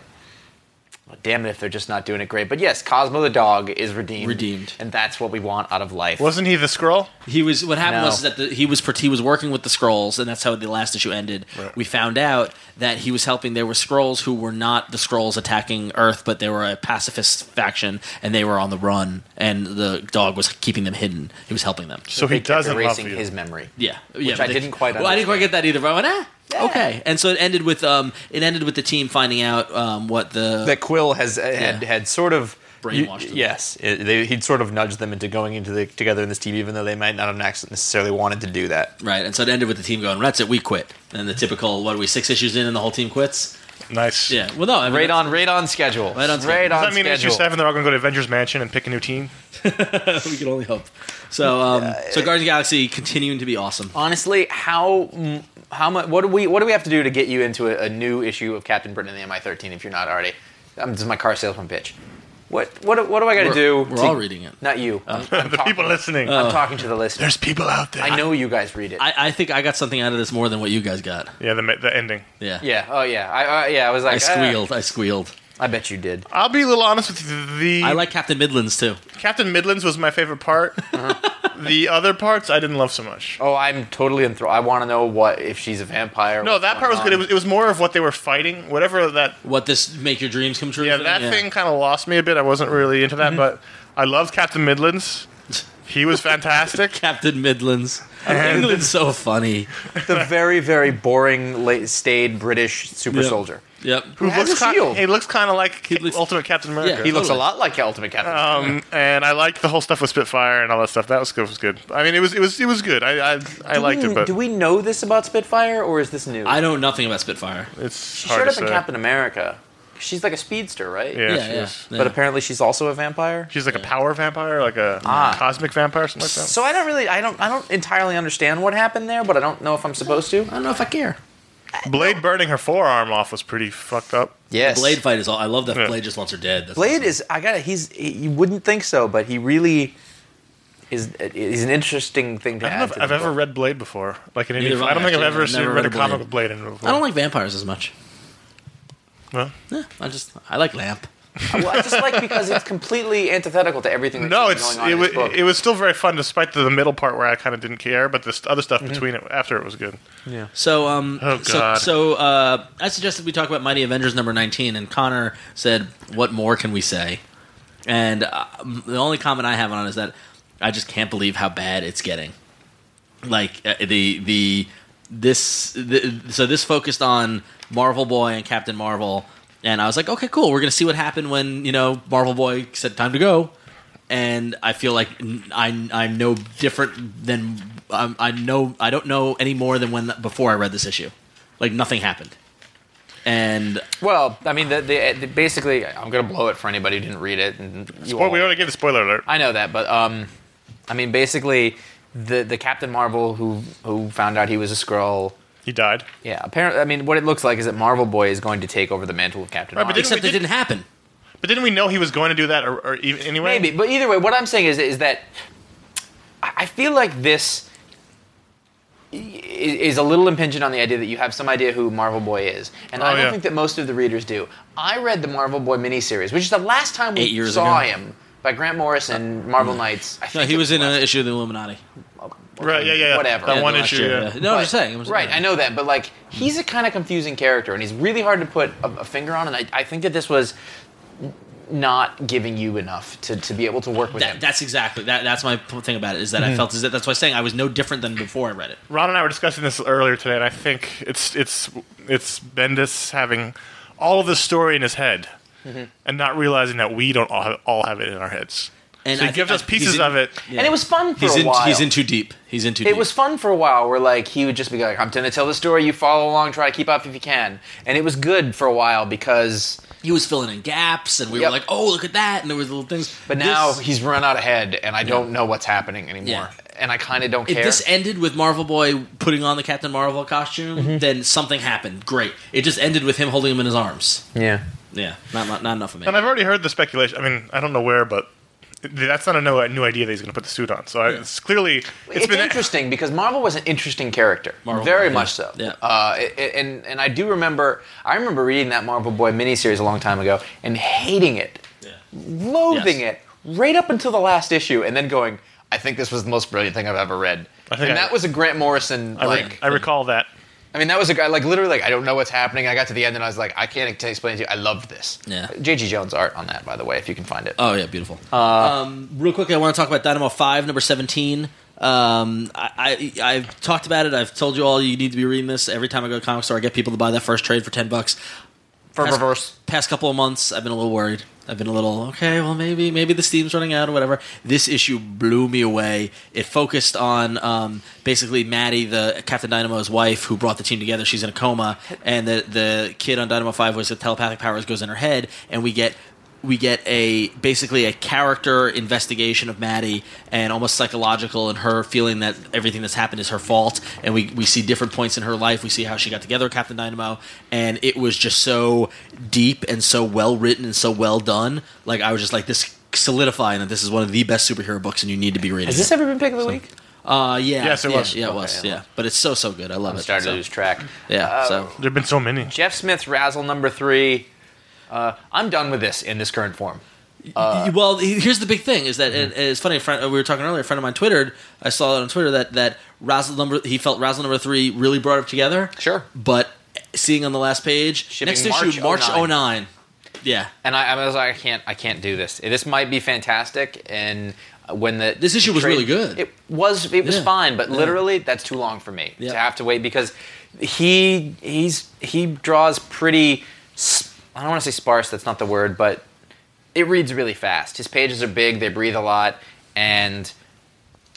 well, damn it if they're just not doing it great. But yes, Cosmo the dog is redeemed, and that's what we want out of life. Wasn't he the Skrull? He was. What happened No. was that he was working with the Skrulls, and that's how the last issue ended. Right. We found out that he was helping. There were Skrulls who were not the Skrulls attacking Earth, but they were a pacifist faction, and they were on the run. And the dog was keeping them hidden. He was helping them. So he They kept doesn't love erasing you. his memory. Yeah, Which I didn't quite Well, I didn't quite get that either. But I went, okay. And so it ended with the team finding out what the That Quill had sort of Brainwashed them. Yes, he'd sort of nudged them into going together in this team, even though they might not have necessarily wanted to do that. right. And so it ended with the team going, "That's it, we quit." And the typical, what are we 6 issues in, and the whole team quits. Nice. Yeah. Well, no, I mean, Right on schedule. Right on schedule. Right Does on that mean schedule. issue 7 they're all going to go to Avengers Mansion and pick a new team? we can only hope. So, Guardians of the Galaxy continuing to be awesome. Honestly, how much? What do we have to do to get you into a new issue of Captain Britain and the MI-13 if you're not already? This is my car salesman pitch. What do I got to do? We're all reading it. Not you. I'm The people listening. I'm talking to the listeners. There's people out there. I know you guys read it. I think I got something out of this more than what you guys got. Yeah, the ending. Yeah. yeah. Oh yeah. I was like, I squealed. I squealed. I bet you did. I'll be a little honest with you. The I like Captain Midlands too. Captain Midlands was my favorite part. The other parts I didn't love so much. Oh, I'm totally enthralled. I want to know if she's a vampire. No, what's that part going was good. on. It was more of what they were fighting. Whatever that. What this make your dreams come true? Yeah, that thing kind of lost me a bit. I wasn't really into that, but I loved Captain Midlands. He was fantastic. Captain Midlands. England's so funny. the very, very boring, staid British super Yep. soldier. Yep. Who has looks a shield. he looks kind of like looks- Ultimate Captain America. Yeah, He looks a Totally. lot like Ultimate Captain. And I liked the whole stuff with Spitfire and all that stuff. That was good. I mean, it was good. I liked it, but do we know this about Spitfire, or is this new? I know nothing about Spitfire. it's she hard showed to up in say. Captain America. She's like a speedster, right? Yeah, Yeah, she yeah. is. But apparently she's also a vampire. She's like a power vampire, like a cosmic vampire, something like that. So I don't entirely understand what happened there, but I don't know if I'm supposed to. I don't know if I care. Blade burning her forearm off was pretty fucked up. Yes. Blade fight is all. I love that Yeah. Blade just wants her dead. That's Blade is you wouldn't think so, but he really is an interesting thing to I don't add know if to I've the ever book. read Blade before. Like in any, Neither have I don't I, think I've actually. ever I've never read a read comic Blade. with Blade in it before. I don't like vampires as much. Well, Yeah, I like Lamp. Well, I just like because it's completely antithetical to everything that's no, going on in this book. it was still very fun, despite the middle part where I kind of didn't care. But this other stuff between it after it was good. So, Oh, God. I suggested we talk about Mighty Avengers number 19, and Connor said, "What more can we say?" And the only comment I have on it is that I just can't believe how bad it's getting. Like this focused on Marvel Boy and Captain Marvel, and I was like, okay, cool. We're gonna see what happened when Marvel Boy said time to go, and I feel like I'm no different than I don't know any more than before I read this issue. Like nothing happened, and Well, I mean, the basically, I'm going to blow it for anybody who didn't read it. And you Well, all- we already gave the spoiler alert. I know that, but I mean, basically, the Captain Marvel who found out he was a Skrull. He died. Yeah, apparently, I mean, what it looks like is that Marvel Boy is going to take over the mantle of Captain Right, but Marvel. except it didn't happen. But didn't we know he was going to do that, or even anyway? Maybe, but either way, what I'm saying is that I feel like this is a little impingent on the idea that you have some idea who Marvel Boy is, and I don't think that most of the readers do. I read the Marvel Boy miniseries, which is the last time 8 we years saw ago. him, by Grant Morrison, Marvel Knights. I No, think he it was in last- an issue of the Illuminati. Right? Yeah. Whatever. That Yeah, one last issue. year, Yeah. No, I'm But- just saying. Right, I know that, but like he's a kind of confusing character, and he's really hard to put a finger on. And I think that this was not giving you enough to be able to work with him. That's exactly that's my thing about it. Is that I felt that's why I'm saying I was no different than before I read it. Ron and I were discussing this earlier today, and I think it's Bendis having all of this story in his head, and not realizing that we don't all have it in our heads. And So he I gives think us pieces of it. Yeah. And it was fun for He's a in. while. He's in too deep. He's in too deep. It was fun for a while where like he would just be like, I'm going to tell the story, you follow along, try to keep up if you can. And it was good for a while because He was filling in gaps, and we Yep. were like, "Oh, look at that!" And there was little things. but now he's run out ahead and I don't know what's happening anymore. Yeah. And I kind of don't If care. this ended with Marvel Boy putting on the Captain Marvel costume, then something happened. Great. It just ended with him holding him in his arms. Yeah. Yeah, not enough of me. And I've already heard the speculation. I mean, I don't know where, but that's not a new idea that he's going to put the suit on. So it's clearly It's been interesting because Marvel was an interesting character, Marvel, very yeah. much so. Yeah. And I do remember, reading that Marvel Boy miniseries a long time ago and hating it, Yeah. loathing Yes. it, right up until the last issue, and then going, I think this was the most brilliant thing I've ever read. That was a Grant Morrison I recall that. I mean, that was a guy, like, literally, like, I don't know what's happening. I got to the end and I was like, I can't explain it to you. I loved this. Yeah. J.G. Jones' art on that, by the way, if you can find it. Oh yeah, beautiful. Real quickly, I want to talk about Dynamo 5, number 17. I've talked about it. I've told you all you need to be reading this. Every time I go to the comic store, I get people to buy that first trade for $10. For reverse. Past couple of months, I've been a little worried. I've been a little, okay, well, maybe the steam's running out or whatever. This issue blew me away. It focused on basically Maddie, the Captain Dynamo's wife, who brought the team together. She's in a coma, and the kid on Dynamo 5 was the telepathic powers goes in her head, and we get basically a character investigation of Maddie and almost psychological, and her feeling that everything that's happened is her fault. And we see different points in her life. We see how she got together with Captain Dynamo, and it was just so deep and so well written and so well done. Like I was just like, this solidifying that this is one of the best superhero books, and you need to be reading. Has this ever been Pick of the Week? Yeah. Yes, it was. Yeah, it Okay, was. yeah. Yeah, but it's so good. I love I'm it. starting So, to lose track. yeah. So There have been so many. Jeff Smith's Razzle number 3. I'm done with this in this current form. well, here's the big thing: is that and it's funny. We were talking earlier. A friend of mine twittered. I saw it on Twitter that he felt Razzle number 3 really brought it together. Sure. But seeing on the last page, Shipping next March issue, March 09. 09. Yeah, And I was like, I can't do this. This might be fantastic. And when This issue was really good. It was Yeah. fine, but literally that's too long for me Yeah. to have to wait because he draws pretty. I don't want to say sparse. That's not the word, but it reads really fast. His pages are big. They breathe a lot, and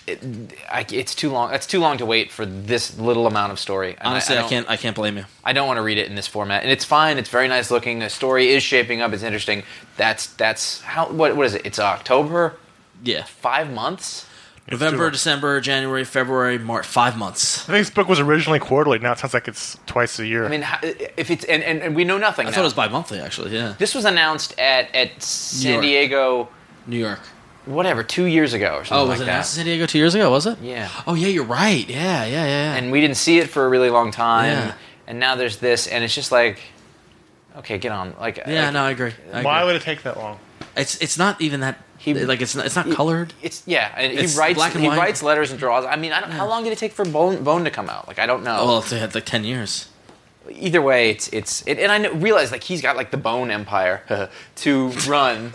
it's too long. It's too long to wait for this little amount of story. And Honestly, I I can't blame you. I don't want to read it in this format, and it's fine. It's very nice looking. The story is shaping up. It's interesting. That's how. What is it? It's October. Yeah. 5 months. November, December, January, February, March. 5 months. I think this book was originally quarterly. Now it sounds like it's twice a year. I mean, if it's and we know nothing. I now. thought it was bi-monthly, actually. Yeah. This was announced at San York. Diego, New York. whatever, 2 years ago or something Oh, like was it that. announced in San Diego 2 years ago? Was it? Yeah. Oh, yeah. You're right. Yeah. And we didn't see it for a really long time. Yeah. And now there's this, and it's just like, okay, get on. Yeah. No, I agree. Why would it take that long? It's not even that. It's not colored. It's and It's he writes black and white. writes letters and draws. I mean, how long did it take for Bone to come out? Like, I don't know. Well, they had like 10 years. Either way, it's and I realize like he's got like the Bone Empire to run.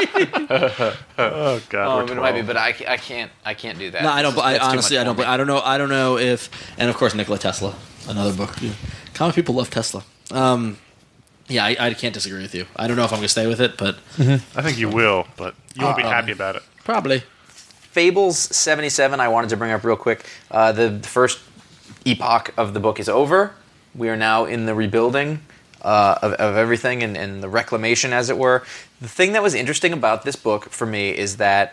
Oh God, It might be, but I can't do that. No, I don't. That's too Honestly, much I don't. for me. I don't know. I don't know if. And of course, Nikola Tesla, another book. Yeah. Common people love Tesla. Yeah, I can't disagree with you. I don't know if I'm going to stay with it, but I think you will, but you won't be happy about it. probably. Fables 77. I wanted to bring up real quick. The first epoch of the book is over. We are now in the rebuilding of everything and the reclamation, as it were. The thing that was interesting about this book for me is that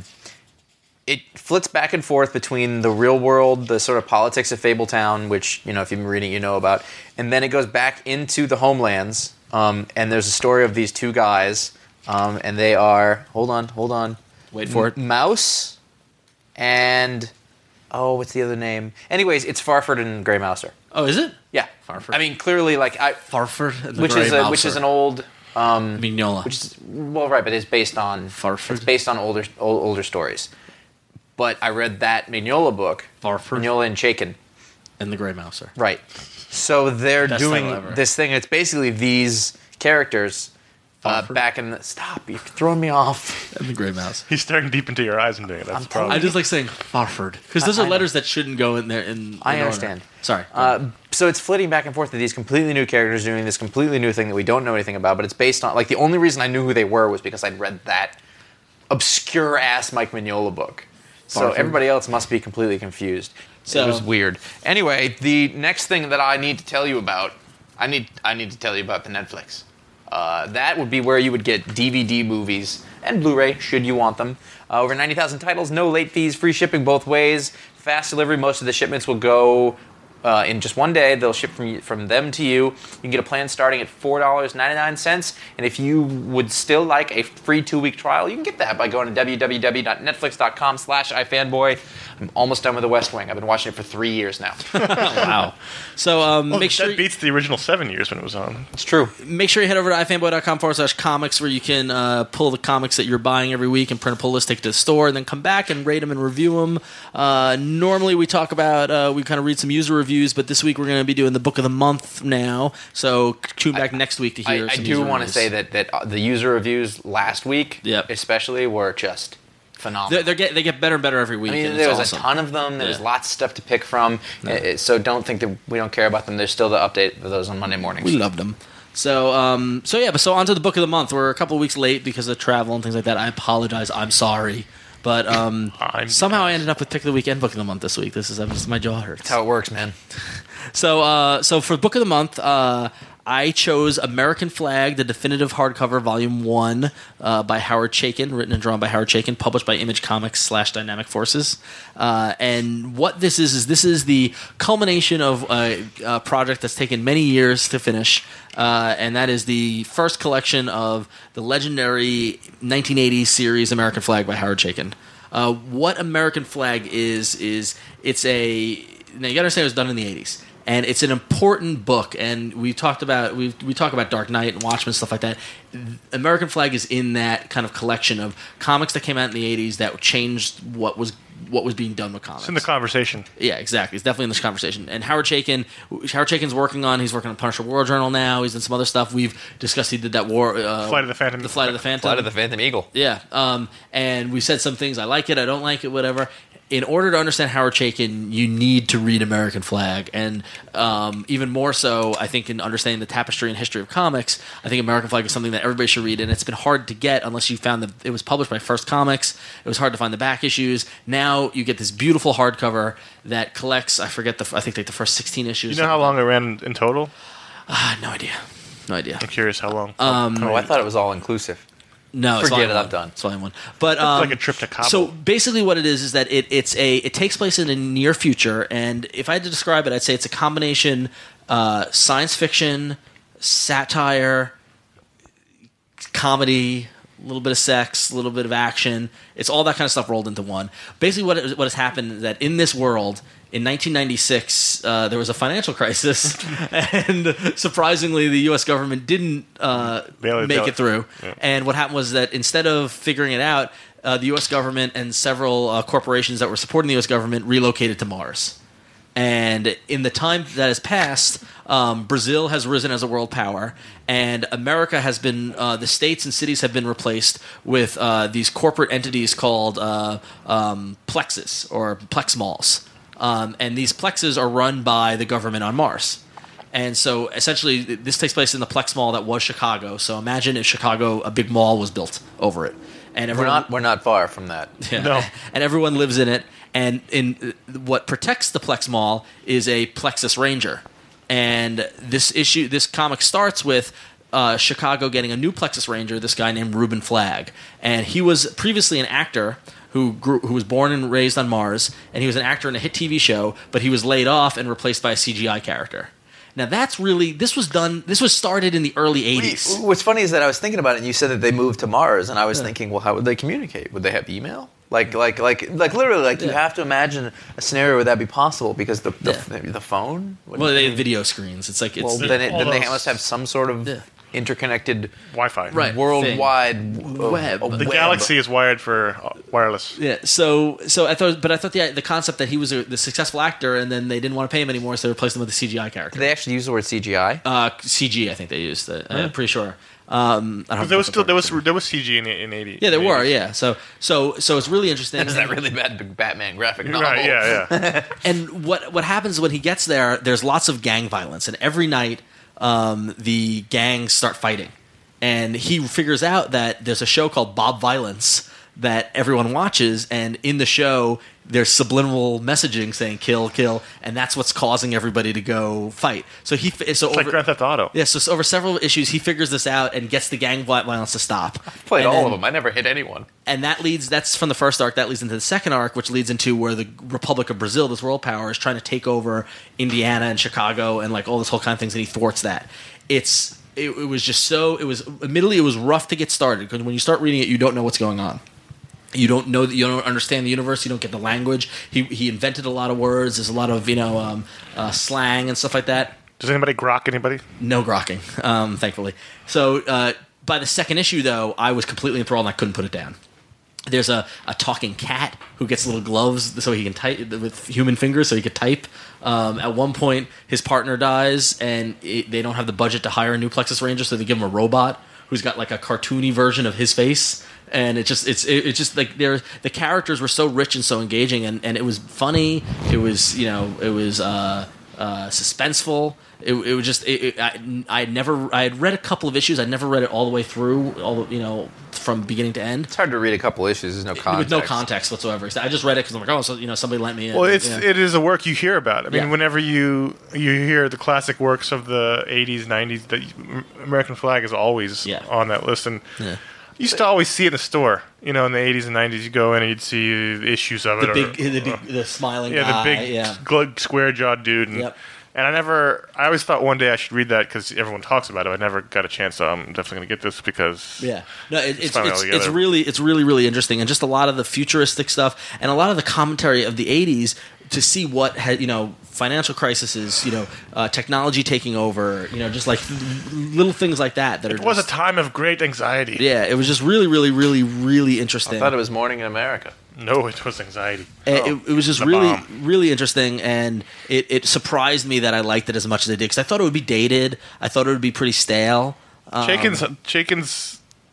it flits back and forth between the real world, the sort of politics of Fabletown, which, if you've been reading, you know about, and then it goes back into the homelands, and there's a story of these two guys, and they are, hold on. Wait for it. Mouse and, what's the other name? Anyways, it's Farford and Grey Mouser. Oh, is it? Yeah. Farford. I mean, clearly, Farford, and the which Grey is Mouser. an old... Mignola. Which is right, but it's based on Farford. It's based on older stories. But I read that Mignola book, Farford. Mignola and Chaikin. And the Grey Mouser. Right. So they're Best doing title ever. this thing. It's basically these characters back in the... Stop! You're throwing me off. And the Grey Mouse. He's staring deep into your eyes and doing it. That's the problem. I just like saying Farford because those are letters that shouldn't go in there. I understand. Sorry. So it's flitting back and forth to these completely new characters doing this completely new thing that we don't know anything about, but it's based on... Like, the only reason I knew who they were was because I'd read that obscure-ass Mike Mignola book. So Farford. everybody else must be completely confused. So- It was weird. Anyway, the next thing that I need to tell you about... I need to tell you about the Netflix. That would be where you would get DVD movies and Blu-ray, should you want them. Over 90,000 titles, no late fees, free shipping both ways, fast delivery. Most of the shipments will go in just one day. They'll ship from them to you. You can get a plan starting at $4.99. And if you would still like a free 2-week trial, you can get that by going to www.netflix.com/ifanboy. I'm almost done with The West Wing. I've been watching it for 3 years now. Wow. So make sure That beats the original 7 years when it was on. It's true. make sure you head over to ifanboy.com/comics where you can pull the comics that you're buying every week and print a pull list, take it to the store, and then come back and rate them and review them. Normally we talk about, we kind of read some user reviews, but this week we're going to be doing the book of the month now. So tune back next week to hear I some do user want to reviews. say that the user reviews last week, Yep. especially, were just phenomenal. They get better and better every week. I mean, and there it's was awesome. a ton of them. There was Yeah. lots of stuff to pick from. So don't think that we don't care about them. There's still the update of those on Monday mornings. We loved them. So on to the book of the month. We're a couple of weeks late because of travel and things like that. I apologize. I'm sorry. But somehow I ended up with pick of the week and book of the month this week. This is my jaw hurts. That's how it works, man. So for book of the month, I chose American Flag, the definitive hardcover, Volume 1, by Howard Chaykin, written and drawn by Howard Chaykin, published by Image Comics / Dynamic Forces. And what this is the culmination of a project that's taken many years to finish, and that is the first collection of the legendary 1980s series American Flag by Howard Chaykin. What American Flag is it's a... Now, you got to understand it was done in the 80s. And it's an important book, and we talk about Dark Knight and Watchmen, stuff like that. American Flag is in that kind of collection of comics that came out in the 80s that changed what was being done with comics. It's in the conversation. Yeah, exactly. It's definitely in this conversation. And Howard Chaykin's he's working on Punisher War Journal now. He's done some other stuff. We've discussed he did that Flight of the Phantom. The Flight of the Phantom. Flight of the Phantom Eagle. Yeah. And we said some things. I like it. I don't like it. Whatever. in order to understand Howard Chaykin, you need to read American Flag, and even more so, I think, in understanding the tapestry and history of comics, I think American Flag is something that everybody should read, and it's been hard to get unless you found that it was published by First Comics. It was hard to find the back issues. Now you get this beautiful hardcover that collects, I think like the first 16 issues. You know how long it ran in total? No idea. I'm curious how long. I thought it was all inclusive. No, it's Forget volume it, I'm one. done. It's volume one. But It's like a trip to Cabo. So basically, what it is that it takes place in a near future, and if I had to describe it, I'd say it's a combination science fiction, satire, comedy, a little bit of sex, a little bit of action. It's all that kind of stuff rolled into one. Basically, what has happened is that in this world, in 1996, there was a financial crisis, and surprisingly, the U.S. government didn't make it through. Yeah. And what happened was that instead of figuring it out, the U.S. government and several corporations that were supporting the U.S. government relocated to Mars. And in the time that has passed, Brazil has risen as a world power, and America has been, the states and cities have been replaced with these corporate entities called plexes, or plex malls. And these plexes are run by the government on Mars. And so essentially this takes place in the Plex Mall that was Chicago. So imagine if Chicago, a big mall was built over it. And We're not far from that. yeah. No. And everyone lives in it. And in what protects the Plex Mall is a Plexus Ranger. And this comic starts with Chicago getting a new Plexus Ranger, this guy named Reuben Flagg. And he was previously an actor who was born and raised on Mars, and he was an actor in a hit TV show, but he was laid off and replaced by a CGI character. Now this was started in the early 80s. What's funny is that I was thinking about it, and you said that they moved to Mars, and I was thinking, well, how would they communicate? Would they have email? Like literally, you have to imagine a scenario where that'd be possible because the phone. Well, they have video screens. It's like Well, then they must have some sort of interconnected Wi-Fi. Right. worldwide Web. The galaxy is wired for wireless. Yeah, so I thought the concept that he was the successful actor, and then they didn't want to pay him anymore, so they replaced him with a CGI character. Did they actually use the word CGI? CG, I think they used. I'm pretty sure. I don't There was CG in 80. Yeah, there were. Yeah, so it's really interesting. Is that really bad Batman graphic novel? Right, yeah. And what happens when he gets there? There's lots of gang violence, and every night the gangs start fighting. And he figures out that there's a show called Bob Violence that everyone watches, and in the show there's subliminal messaging saying "kill, kill," and that's what's causing everybody to go fight. It's like Grand Theft Auto. Yeah, so over several issues, he figures this out and gets the gang violence to stop. Played And all then- of them. I never hit anyone. And that's from the first arc. That leads into the second arc, which leads into where the Republic of Brazil, this world power, is trying to take over Indiana and Chicago and like all this whole kind of things, and he thwarts that. It was rough to get started because when you start reading it, you don't know what's going on. You don't know that you don't understand the universe. You don't get the language. He invented a lot of words. There's a lot of slang and stuff like that. Does anybody grok anybody? No grokking, thankfully. So by the second issue, though, I was completely enthralled and I couldn't put it down. There's a talking cat who gets little gloves so he can type with human fingers so he could type. At one point, his partner dies and they don't have the budget to hire a new Plexus Ranger, so they give him a robot who's got like a cartoony version of his face. And it's just like the characters were so rich and so engaging, and it was funny. It was suspenseful. It was just I had read a couple of issues. I'd never read it all the way through, from beginning to end. It's hard to read a couple issues. There's no context. With no context whatsoever. I just read it because I'm like, somebody lent me in. Well, it is a work you hear about. I mean, Yeah. whenever you hear the classic works of the 80s, 90s, the American Flag is always on that list. And you used to always see it in the store. In the 80s and 90s, you go in and you'd see issues of it. The smiling guy. The big square-jawed dude. And, Yep. and I always thought one day I should read that because everyone talks about it. I never got a chance, so I'm definitely going to get this because it's really interesting, and just a lot of the futuristic stuff and a lot of the commentary of the 80s to see what had financial crises, technology taking over, just like little things like that. It was a time of great anxiety. Yeah, it was just really, really, really, really interesting. I thought it was Morning in America. No, it was anxiety. It was just really, really interesting, and it surprised me that I liked it as much as I did because I thought it would be dated. I thought it would be pretty stale. Chaykin's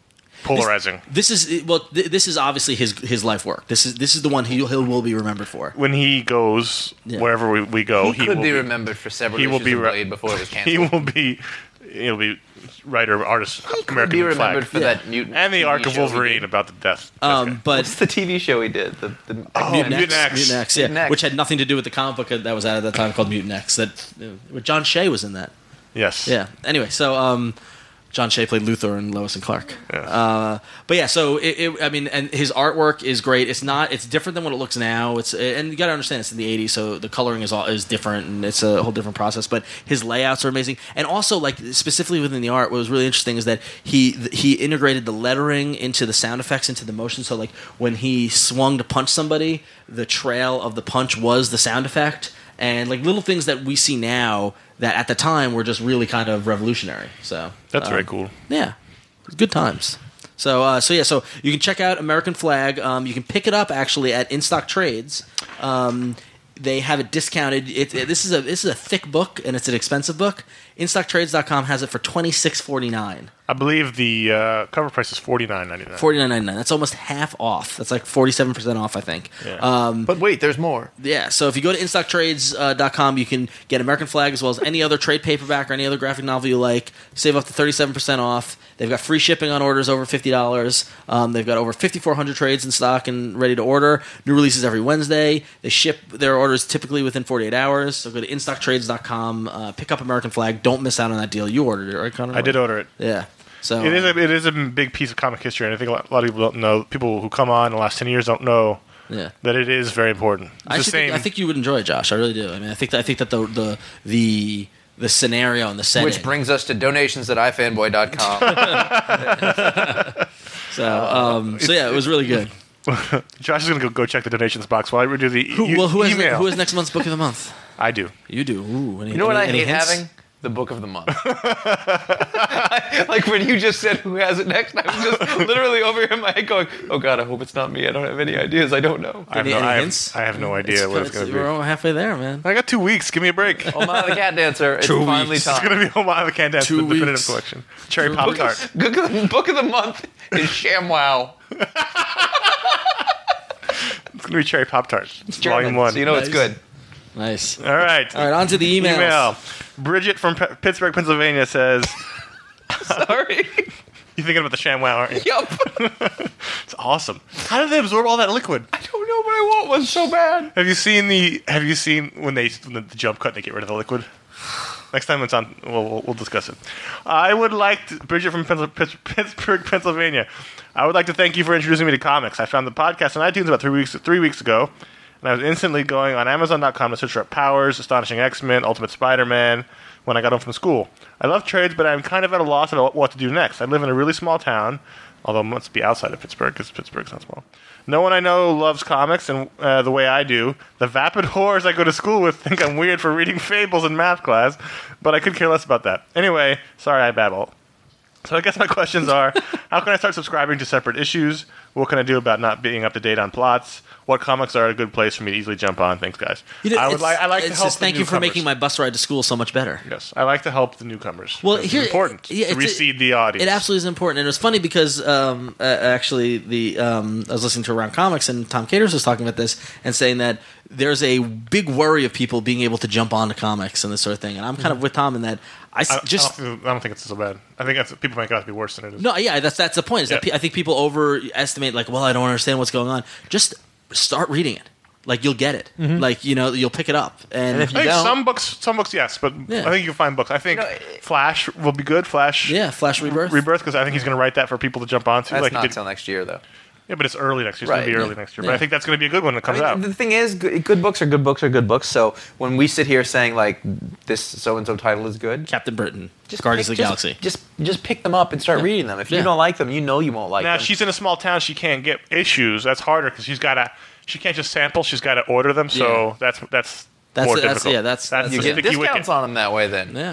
polarizing. This is obviously his life work. This is the one he will be remembered for. When he goes wherever we go, He could be remembered for several he will issues be of re- Blade before it was He'll canceled. be writer, artist, He could American be flag. remembered for that mutant And the TV arc of show he Wolverine did. about the death. But What's the TV show he did? The Mutant Mutant X. X, Mutant X. which had nothing to do with the comic book that was out at that time called Mutant X. Where John Shea was in that. Yes. Yeah. Anyway, so John Shea played Luthor and Lois and Clark. Yes. But yeah, so and his artwork is great. It's different than what it looks now. And you got to understand it's in the '80s, so the coloring is different, and it's a whole different process. But his layouts are amazing, and also like specifically within the art, what was really interesting is that he integrated the lettering into the sound effects into the motion. So like when he swung to punch somebody, the trail of the punch was the sound effect, and like little things that we see now that at the time were just really kind of revolutionary. So That's very cool. yeah, good times. So you can check out American Flag. You can pick it up actually at In Stock Trades. They have it discounted. This is a thick book and it's an expensive book. InStockTrades.com has it for $26.49. I believe the cover price is $49.99. $49.99. That's almost half off. That's like 47% off, I think. Yeah. But wait, there's more. Yeah, so if you go to InStockTrades.com, you can get American Flag as well as any other trade paperback or any other graphic novel you like. Save up to 37% off. They've got free shipping on orders over $50. They've got over 5,400 trades in stock and ready to order. New releases every Wednesday. They ship their orders typically within 48 hours. So go to InStockTrades.com, pick up American Flag. Don't miss out on that deal. You ordered it, right, Connor? I did order it. Yeah. So It is a big piece of comic history, and I think a lot of people don't know. People who come on in the last 10 years don't know yeah. that it is very important. I think you would enjoy it, Josh. I really do. I mean, I think that the scenario and the setting. Which brings us to donations at ifanboy.com. So yeah, it was really good. Josh is going to go check the donations box while I do the Who email. has next month's book of the month? I do. You do. Ooh, You know what I any hate hints? having? The book of the month. Like when you just said who has it next, I was just literally over here in my head going, oh God, I hope it's not me. I don't have any ideas. I don't know. I have Any no, I hints? have no idea what it's going to be. We're all halfway there, man. I got 2 weeks. Give me a break. It's Omar the Cat Dancer. It's finally weeks. time. going to be Home I Can't Dance, the 2 definitive weeks. collection. Cherry Pop Tart. Book of the month is ShamWow. It's going to be Cherry Pop Tart. Volume German, 1. so you know it's good. Nice. All right. All right, on to the emails. Email. Bridget from Pittsburgh, Pennsylvania says, Sorry. you thinking about the ShamWow, aren't you? Yup. It's awesome. How did they absorb all that liquid? I don't know, but I want one so bad. Have you seen when the jump cut and they get rid of the liquid? Next time it's on, we'll discuss it. I would like to, Bridget from Pittsburgh, Pennsylvania. I would like to thank you for introducing me to comics. I found the podcast on iTunes about 3 weeks ago, and I was instantly going on Amazon.com to search for Powers, Astonishing X-Men, Ultimate Spider-Man when I got home from school. I love trades, but I'm kind of at a loss about what to do next. I live in a really small town, although it must be outside of Pittsburgh because Pittsburgh's not small. No one I know loves comics and the way I do. The vapid whores I go to school with think I'm weird for reading fables in math class, but I could care less about that. Anyway, sorry I babble. So I guess my questions are, how can I start subscribing to separate issues? What can I do about not being up to date on plots? What comics are a good place for me to easily jump on? Thanks, guys. I like to help. Thank you for making my bus ride to school so much better. Yes, I like to help the newcomers. Well, it's here- important yeah, to it's- reseed the audience. It absolutely is important, and it was funny because actually I was listening to Around Comics, and Tom Caters was talking about this and saying that there's a big worry of people being able to jump onto comics and this sort of thing. And I'm kind of with Tom in that I don't think it's so bad. I think people make it out to be worse than it is. no, yeah, that's the point. Is that I think people overestimate like, well, I don't understand what's going on. Just start reading it. Like you'll get it. Like you'll pick it up. And if you I think don't- some books, yes, but Yeah. I think you can find books. I think Flash will be good. Flash, yeah, Flash Rebirth. because I think he's going to write that for people to jump onto. That's like not he did, until next year, though. yeah, but it's early next year. It's going Right, to be yeah. early next year. But Yeah. I think that's going to be a good one that comes out. The thing is, good books are good books are good books. So when we sit here saying like this so and so title is good, Captain Britain. Guardians of the Galaxy. Just pick them up and start reading them. If you Yeah. don't like them, you know you won't like Now them. she's in a small town. She can't get issues. That's harder because she can't just sample. She's got to order them. So that's more difficult. that's you the get sticky wicket. discounts on them that way. Then Yeah.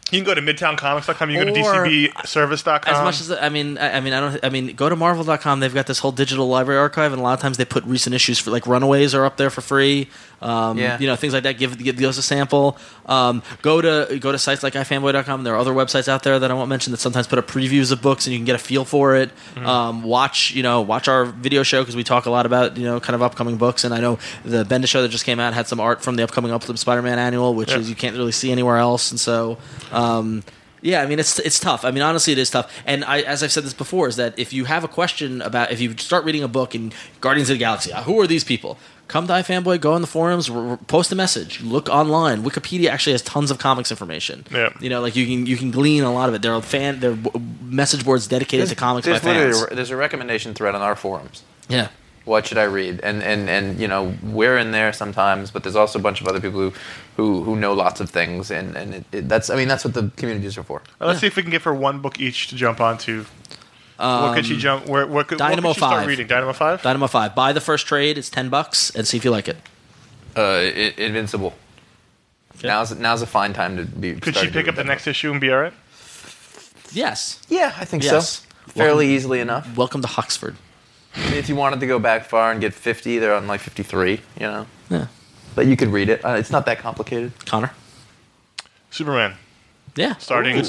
You can go to midtowncomics.com. You can go to Or- dcbservice.com. As much as I mean, go to Marvel.com. They've got this whole digital library archive, and a lot of times they put recent issues for like Runaways are up there for free. Things like that. Give those a sample. Go to sites like ifanboy.com. There are other websites out there that I won't mention that sometimes put up previews of books, and you can get a feel for it. Watch our video show because we talk a lot about kind of upcoming books, and I know the Bendis show that just came out had some art from the upcoming Ultimate Spider-Man annual, which is you can't really see anywhere else, and so. Yeah, I mean it's tough. I mean honestly, it is tough. And as I've said this before, is that if you have a question about if you start reading a book in Guardians of the Galaxy, who are these people? Come to iFanboy, go on the forums, post a message, look online. Wikipedia actually has tons of comics information. Yeah. You can glean a lot of it. There are message boards dedicated to comics by fans. There's a recommendation thread on our forums. Yeah. What should I read? And we're in there sometimes, but there's also a bunch of other people who know lots of things, and that's what the communities are for. Let's see if we can get her one book each to jump onto. What could she jump? What could Dynamo she start 5. reading? Dynamo 5? Dynamo 5. Buy the first trade. It's $10 and see if you like it. Invincible. Okay. Now's a fine time to be. Could she pick up the next issue and be all right? Yes. Yeah, I think Yes. so. Fairly easily enough. Welcome to Huxford. If you wanted to go back far and get 50, they're on like 53. Yeah. But you could read it. It's not that complicated. Connor. Superman. Yeah. Starting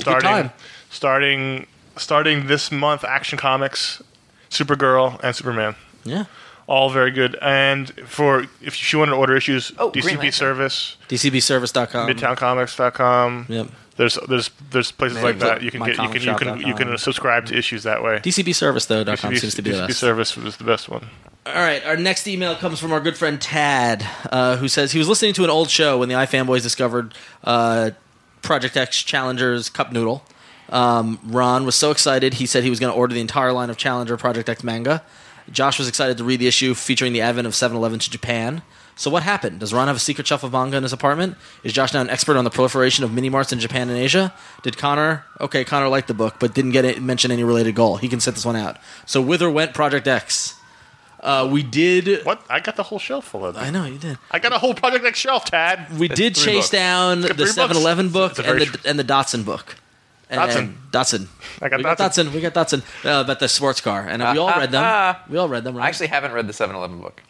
this month, Action Comics, Supergirl, and Superman. Yeah. All very good. And if she wanted to order issues, Green DCB Lantern. Service, DCBService.com. MidtownComics.com. Yep. There's places like that you can get mycomicshop.com. you can subscribe to issues that way. DCBService.com seems to be the DCB best. Service was the best one. All right, our next email comes from our good friend Tad, who says he was listening to an old show when the iFanboys discovered Project X Challenger's Cup Noodle. Ron was so excited, he said he was going to order the entire line of Challenger Project X manga. Josh was excited to read the issue featuring the advent of 7-Eleven to Japan. So what happened? Does Ron have a secret shelf of manga in his apartment? Is Josh now an expert on the proliferation of mini-marts in Japan and Asia? Did Connor liked the book, but didn't mention any related goal. He can set this one out. So whither went Project X? We did... What? I got the whole shelf full of them. I know, you did. I got a whole Project X shelf, Tad. We did three chase books. down the got 3 books. 7-Eleven book It's a very and the Datsun book. Datsun. I got We got Datsun. Datsun. We got Datsun. About the sports car, and we all read them. We all read them. Right? I actually haven't read the 7-Eleven book.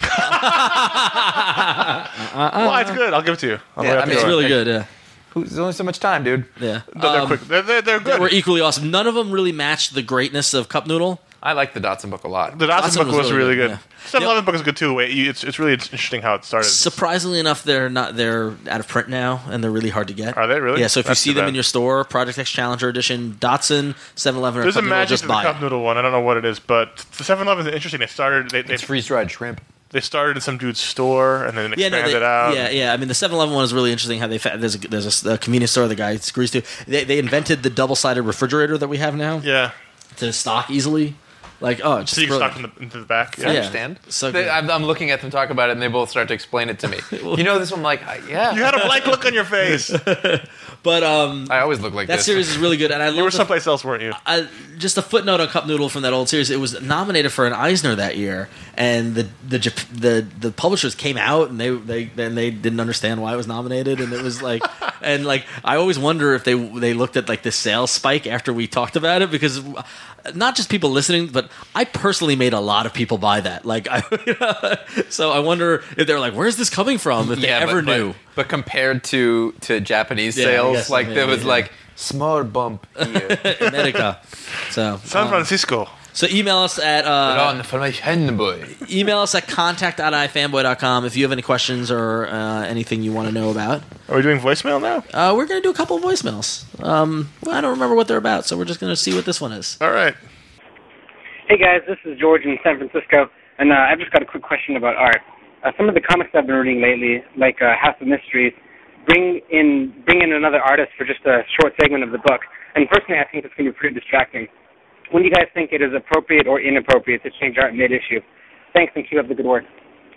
Well, it's good. I'll give it to you. I'll Yeah, write I up mean, the it's order. really good. Yeah, There's only so much time, dude. yeah. They're quick. They're They good. were equally awesome. None of them really matched the greatness of Cup Noodle. I like the Dotson book a lot. The Datsun Datsun book was really good. yeah. 7-Eleven book is good too. It's really interesting how it started. Surprisingly enough, they're out of print now, and they're really hard to get. Are they really? Yeah. So if That's you see too them bad. in your store, Project X Challenger Edition, Datsun, 7-Eleven, or There's a Cup Noodle, magic just to the buy cup it. noodle one. I don't know what it is, but the 7-Eleven is interesting. They started. It's freeze-dried shrimp. They started in some dude's store and then Yeah, expanded no, out. Yeah. I mean, the 7-Eleven one is really interesting. How there's a convenience store the guy screws to. They invented the double-sided refrigerator that we have now Yeah. to stock easily. Like, oh, it's So you just can brilliant. stock into the back. I Yeah. understand. So They- good. I'm looking at them talk about it, and they both start to explain it to me. You know this one? I'm like, yeah. You had a blank look on your face. But I always look like that this. series is really good, and I You were love someplace else, weren't you? just a footnote on Cup Noodle from that old series. It was nominated for an Eisner that year, and the publishers came out and they didn't understand why it was nominated, and it was like and like I always wonder if they looked at like the sales spike after we talked about it, because not just people listening, but I personally made a lot of people buy that. Like, so I wonder if they're like, "Where's this coming from?" If they ever knew. But compared to Japanese Yeah, I sales, guess, like yeah, there was yeah. like small bump here. America. So San Francisco. so email us at Ron from my Henboy. email us at contact@ifanboy.com if you have any questions or anything you want to know about. Are we doing voicemail now? We're going to do a couple of voicemails. Well, I don't remember what they're about, so we're just going to see what this one is. All right. Hey guys, this is George in San Francisco, and I've just got a quick question about art. Some of the comics I've been reading lately, like House of Mysteries, bring in another artist for just a short segment of the book. And personally, I think it's going to be pretty distracting. When do you guys think it is appropriate or inappropriate to change art mid-issue? Thanks, and keep up the good work.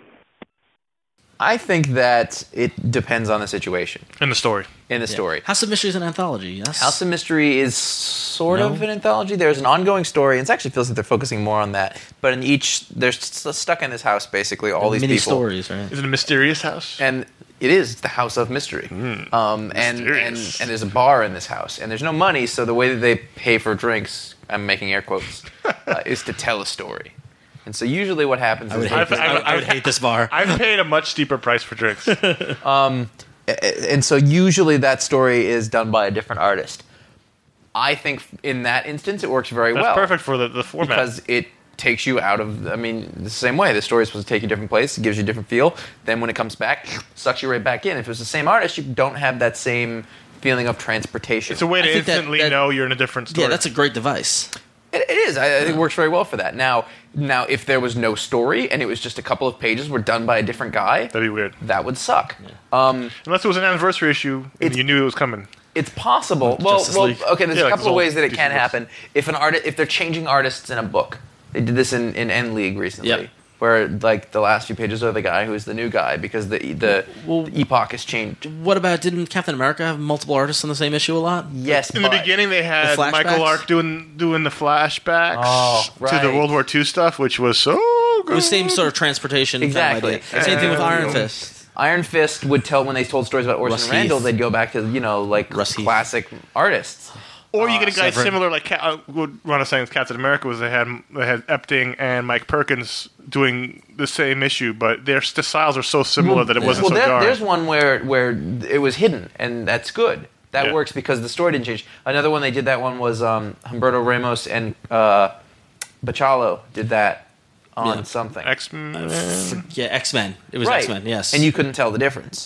I think that it depends on the situation In the story. in the story. House of Mystery is an anthology, yes? House of Mystery is sort No. of an anthology. There's an ongoing story, and it actually feels like they're focusing more on that. But in each, they're stuck in this house, basically, all these mini people. stories, right? Is it a mysterious house? And It is. It's the House of Mystery. And there's a bar in this house, and there's no money, so the way that they pay for drinks, I'm making air quotes, is to tell a story. And so usually what happens is I would hate this bar. I've paid a much steeper price for drinks. and so usually that story is done by a different artist. I think in that instance it works very well. That's perfect for the format. Because it takes you out of, I mean, the same way. The story is supposed to take you a different place. It gives you a different feel. Then when it comes back, sucks you right back in. If it's the same artist, you don't have that same feeling of transportation. It's a way to think that- instantly know you're in a different story. Yeah, that's a great device. It is. I think it works very well for that. Now, if there was no story and it was just a couple of pages were done by a different guy, That'd be weird. that would suck. Unless it was an anniversary issue and you knew it was coming. It's possible. Well, Justice League. okay. There's Yeah, a like couple of old ways that it DC can books. happen. If they're changing artists in a book, they did this in End League recently, Yep. where like the last few pages are the guy who's the new guy because the epoch has changed. What about, didn't Captain America have multiple artists on the same issue a lot? Yes, In the but- beginning, they had The flashbacks? Michael Lark doing the flashbacks Oh, to the right. World War II stuff, which was so good. It was same sort of transportation kind of Exactly. idea. Same thing with Iron Fist. Iron Fist would tell when they told stories about Orson Russ Randall, Heath. they'd go back to like Russ Heath. classic artists. Or you get a guy Severin. similar like what Ron was saying with Captain America was they had Epting and Mike Perkins doing the same issue, but the styles are so similar that it wasn't so jarring. There's one where it was hidden, and that's good. That Yeah. works because the story didn't change. Another one they did that one was Humberto Ramos and Bachalo did that on something. X-Men. Yeah, X-Men. It was Right. X-Men, yes. And you couldn't tell the difference.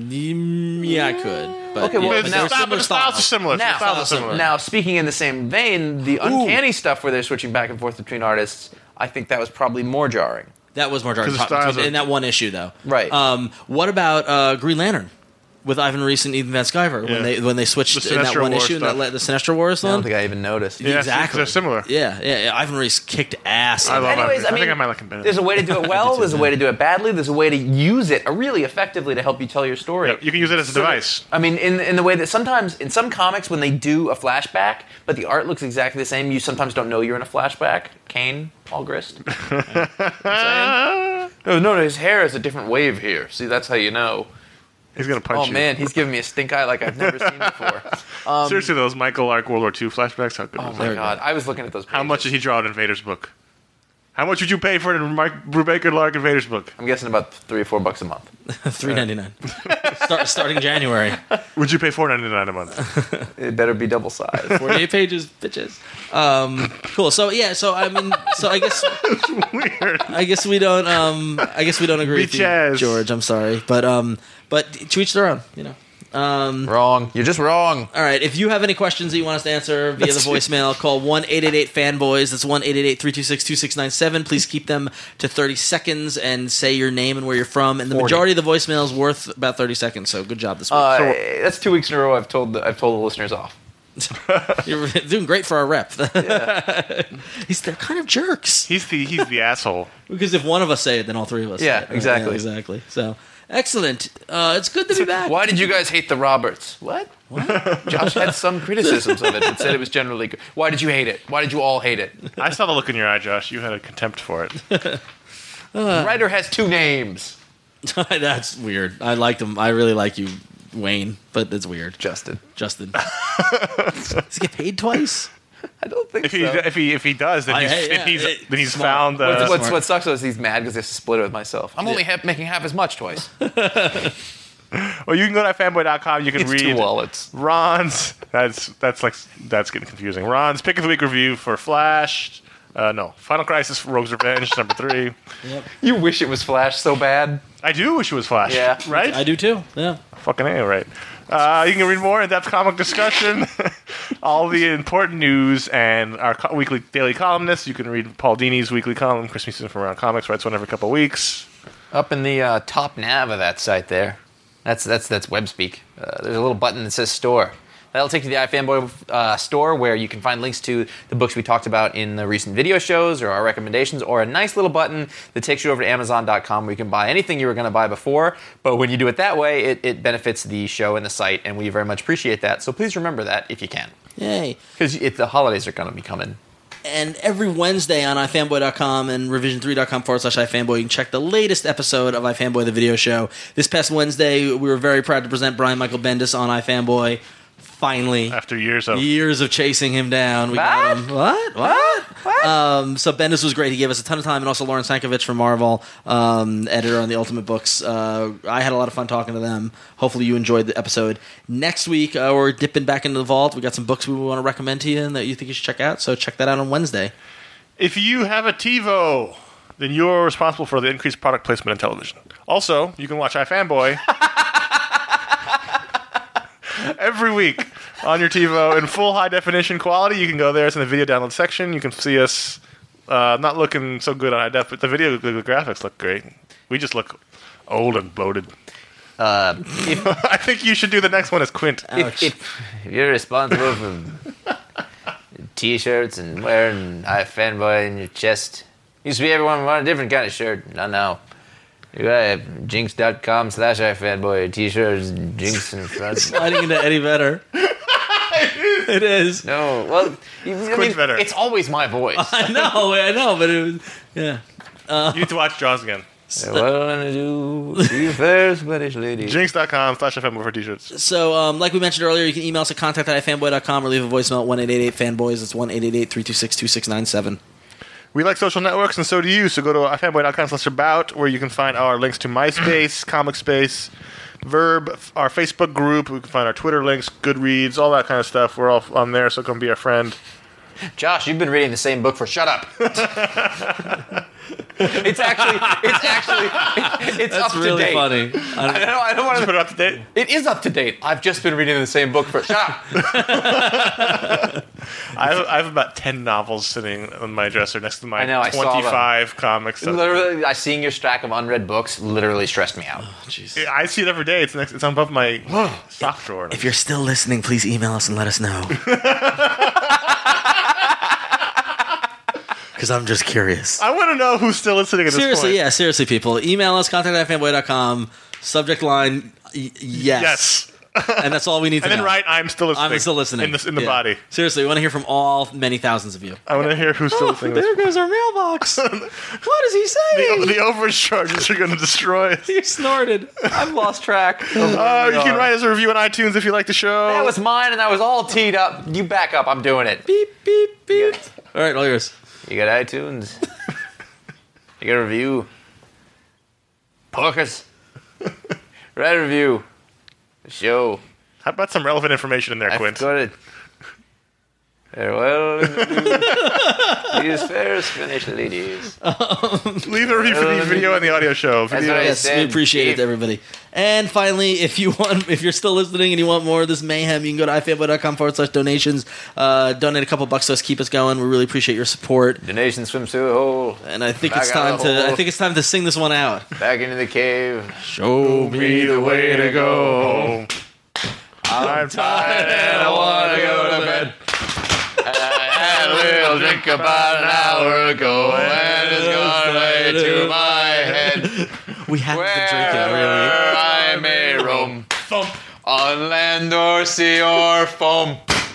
Yeah, I could. But Okay, well, yeah, But but the now- styles are similar. Now, The styles are similar. now, speaking in the same vein, the uncanny stuff where they're switching back and forth between artists, I think that was probably more jarring. that was more jarring 'Cause the styles are- in that one issue, though. Right. What about Green Lantern with Ivan Reis and Ethan Van Sciver when they switched The in that Sinestro one War issue, stuff. the Sinestro Wars I don't one? think I even noticed. Yeah, Exactly. they're similar. Yeah. Ivan Reis kicked ass. I love Anyways, Ivan Reis. I think I might like him better. There's a way to do it well. There's a way to do it badly. There's a way to use it really effectively to help you tell your story. Yeah, you can use it as a device. I mean, in the way that sometimes in some comics when they do a flashback, but the art looks exactly the same, you sometimes don't know you're in a flashback. Kane, Paul Grist. No, his hair is a different wave here. See, that's how you know. He's gonna punch Oh you. man, he's giving me a stink eye like I've never seen before. Seriously, those Michael Lark World War II flashbacks. How good Oh was my that? god, I was looking at those. How pages. much did he draw in Vader's book? How much would you pay for it in Mike Brubaker Lark and Vader's book? I'm guessing about $3 or $4 a month. $3.99. Starting January. Would you pay $4.99 a month? It better be double size. 48 pages, bitches. Cool. So yeah. So I mean. So I guess. Weird. I guess we don't. I guess we don't agree with you, Bitches. George. I'm sorry, but to each their own. You know. Wrong. You're just wrong. All right. If you have any questions that you want us to answer via the voicemail, call 1-888-FANBOYS. That's 1-888-326-2697. Please keep them to 30 seconds and say your name and where you're from. And the 40. majority of the voicemail is worth about 30 seconds. So good job this week. That's 2 weeks in a row I've told the listeners off. You're doing great for our rep. They're kind of jerks. He's the asshole. Because if one of us say it, then all three of us. Yeah, say it, right? exactly. Yeah, exactly. So excellent. It's good to be back. Why did you guys hate the Roberts? What? Josh had some criticisms of it and said it was generally good. Why did you hate it? Why did you all hate it? I saw the look in your eye, Josh. You had a contempt for it. The writer has 2 names. That's weird. I liked him. I really like you, Wayne, but it's weird. Justin. Does he get paid twice? I don't think If he so. if he does, then he's found. What sucks though is he's mad because he has to split it with myself. I'm only making half as much twice. Well, you can go to fanboy.com. You can It's read 2 wallets. Ron's. That's getting confusing. Ron's pick of the week review for Flash. No, Final Crisis: Rogue's Revenge #3. You wish it was Flash so bad. I do wish it was Flash. Yeah. Right. I do too. Yeah. Fucking A, right. You can read more in-depth comic discussion, all the important news, and our weekly daily columnists. You can read Paul Dini's weekly column, Chris Meeson from Around Comics, writes one every couple of weeks. Up in the top nav of that site there. That's web speak. There's a little button that says store. That'll take you to the iFanboy store where you can find links to the books we talked about in the recent video shows or our recommendations, or a nice little button that takes you over to Amazon.com where you can buy anything you were going to buy before. But when you do it that way, it benefits the show and the site, and we very much appreciate that. So please remember that if you can. Yay. Because the holidays are going to be coming And every Wednesday on ifanboy.com and revision3.com/ifanboy, you can check the latest episode of iFanboy, the video show. This past Wednesday, we were very proud to present Brian Michael Bendis on iFanboy. Finally, After years of chasing him down, we got him. What? So Bendis was great. He gave us a ton of time, and also Lauren Sankovic from Marvel, editor on the Ultimate Books. I had a lot of fun talking to them. Hopefully, you enjoyed the episode. Next week, we're dipping back into the vault. We got some books we want to recommend to you and that you think you should check out. So check that out on Wednesday. If you have a TiVo, then you're responsible for the increased product placement in television. Also, you can watch iFanboy every week on your TiVo in full high definition quality. You can go there. It's in the video download section. You can see us not looking so good on high def, but the graphics look great. We just look old and bloated. I think you should do the next one as Quint. If you're responsible for T-shirts and wearing iFanboy in your chest, used to be everyone wanted a different kind of shirt. Not now. You got jinx.com/iFanboy T-shirts, Jinx in front. Sliding into Eddie Vedder. It is. No, well, better. it's always my voice. I know, but it was, yeah. You need to watch Jaws again. What I want to do, you fair Spanish lady. Jinx.com/iFanboy for T-shirts. So, like we mentioned earlier, you can email us at contact@ifanboy.com or leave a voicemail at 1-888-FANBOYS. It's 1-888-326-2697. We like social networks, and so do you. So go to ifanboy.com/about, where you can find our links to MySpace, ComicSpace, Verb, our Facebook group. We can find our Twitter links, Goodreads, all that kind of stuff. We're all on there, so come be our friend. Josh, you've been reading the same book for shut up. It's actually That's up to really date. funny. I don't want to Put it up to date. It is up to date. I've just been reading the same book for shut up. I have about 10 novels sitting on my dresser next to my I know, I saw them. 25 comics. Literally, seeing your stack of unread books literally stressed me out. Jeez. I see it every day. It's above my sock drawer. If you're still listening, please email us and let us know. Because I'm just curious. I want to know who's still listening at this Seriously, point. seriously, people. Email us, contact@fanboy.com, subject line, yes. And that's all we need to And then know. write, I'm still listening. I'm still listening. In the body. Seriously, we want to hear from all many thousands of you. I want to hear who's still listening. There goes our mailbox. What is he saying? The overage charges are going to destroy us. He snorted. I've lost track. You can write us a review on iTunes if you like the show. That was mine, and I was all teed up. You back up. I'm doing it. Beep, beep, beep. Yeah. All right, all yours. You got iTunes. You got a review. Porkers. Write a review. The show. How about some relevant information in there, I've Quint? got it. Farewell. These fair Spanish ladies. Leave a review for the video and the audio show. That's Video. what I Yes, said. we appreciate it, everybody. And finally, if you're still listening and you want more of this mayhem, you can go to ifanboy.com/donations. Donate a couple bucks to us, keep us going. We really appreciate your support. Donation swims through a hole. And I think Back it's out time of the hole. to sing this one out. Back into the cave. Show Be the way to go. I'm tired and I want to go to bed. I had a little drink about an hour ago, and it's gone right to my head. We haven't been drinking, really. Wherever I may roam, on land or sea or foam.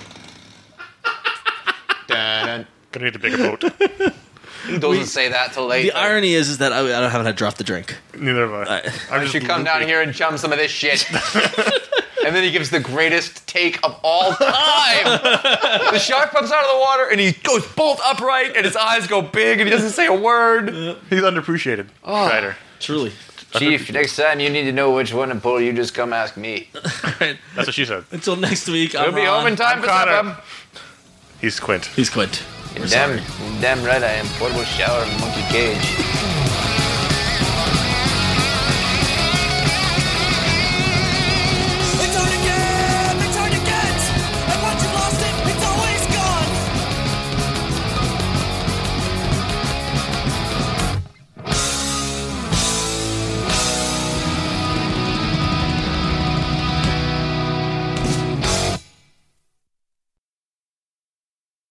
Dun-dun. Gonna need a bigger boat. He doesn't say that till later. The irony is that I haven't had dropped the drink. Neither have I. Why don't you come down here and chum some of this shit? And then he gives the greatest take of all time. The shark comes out of the water and he goes bolt upright and his eyes go big and he doesn't say a word. He's underappreciated. Writer. Truly. Chief, next time you need to know which one to pull, you just come ask me. Right. That's what she said. Until next week, We'll I'm be home in time I'm for Connor. supper. He's Quint. He's Quint. Damn right I am. Portable shower, monkey cage.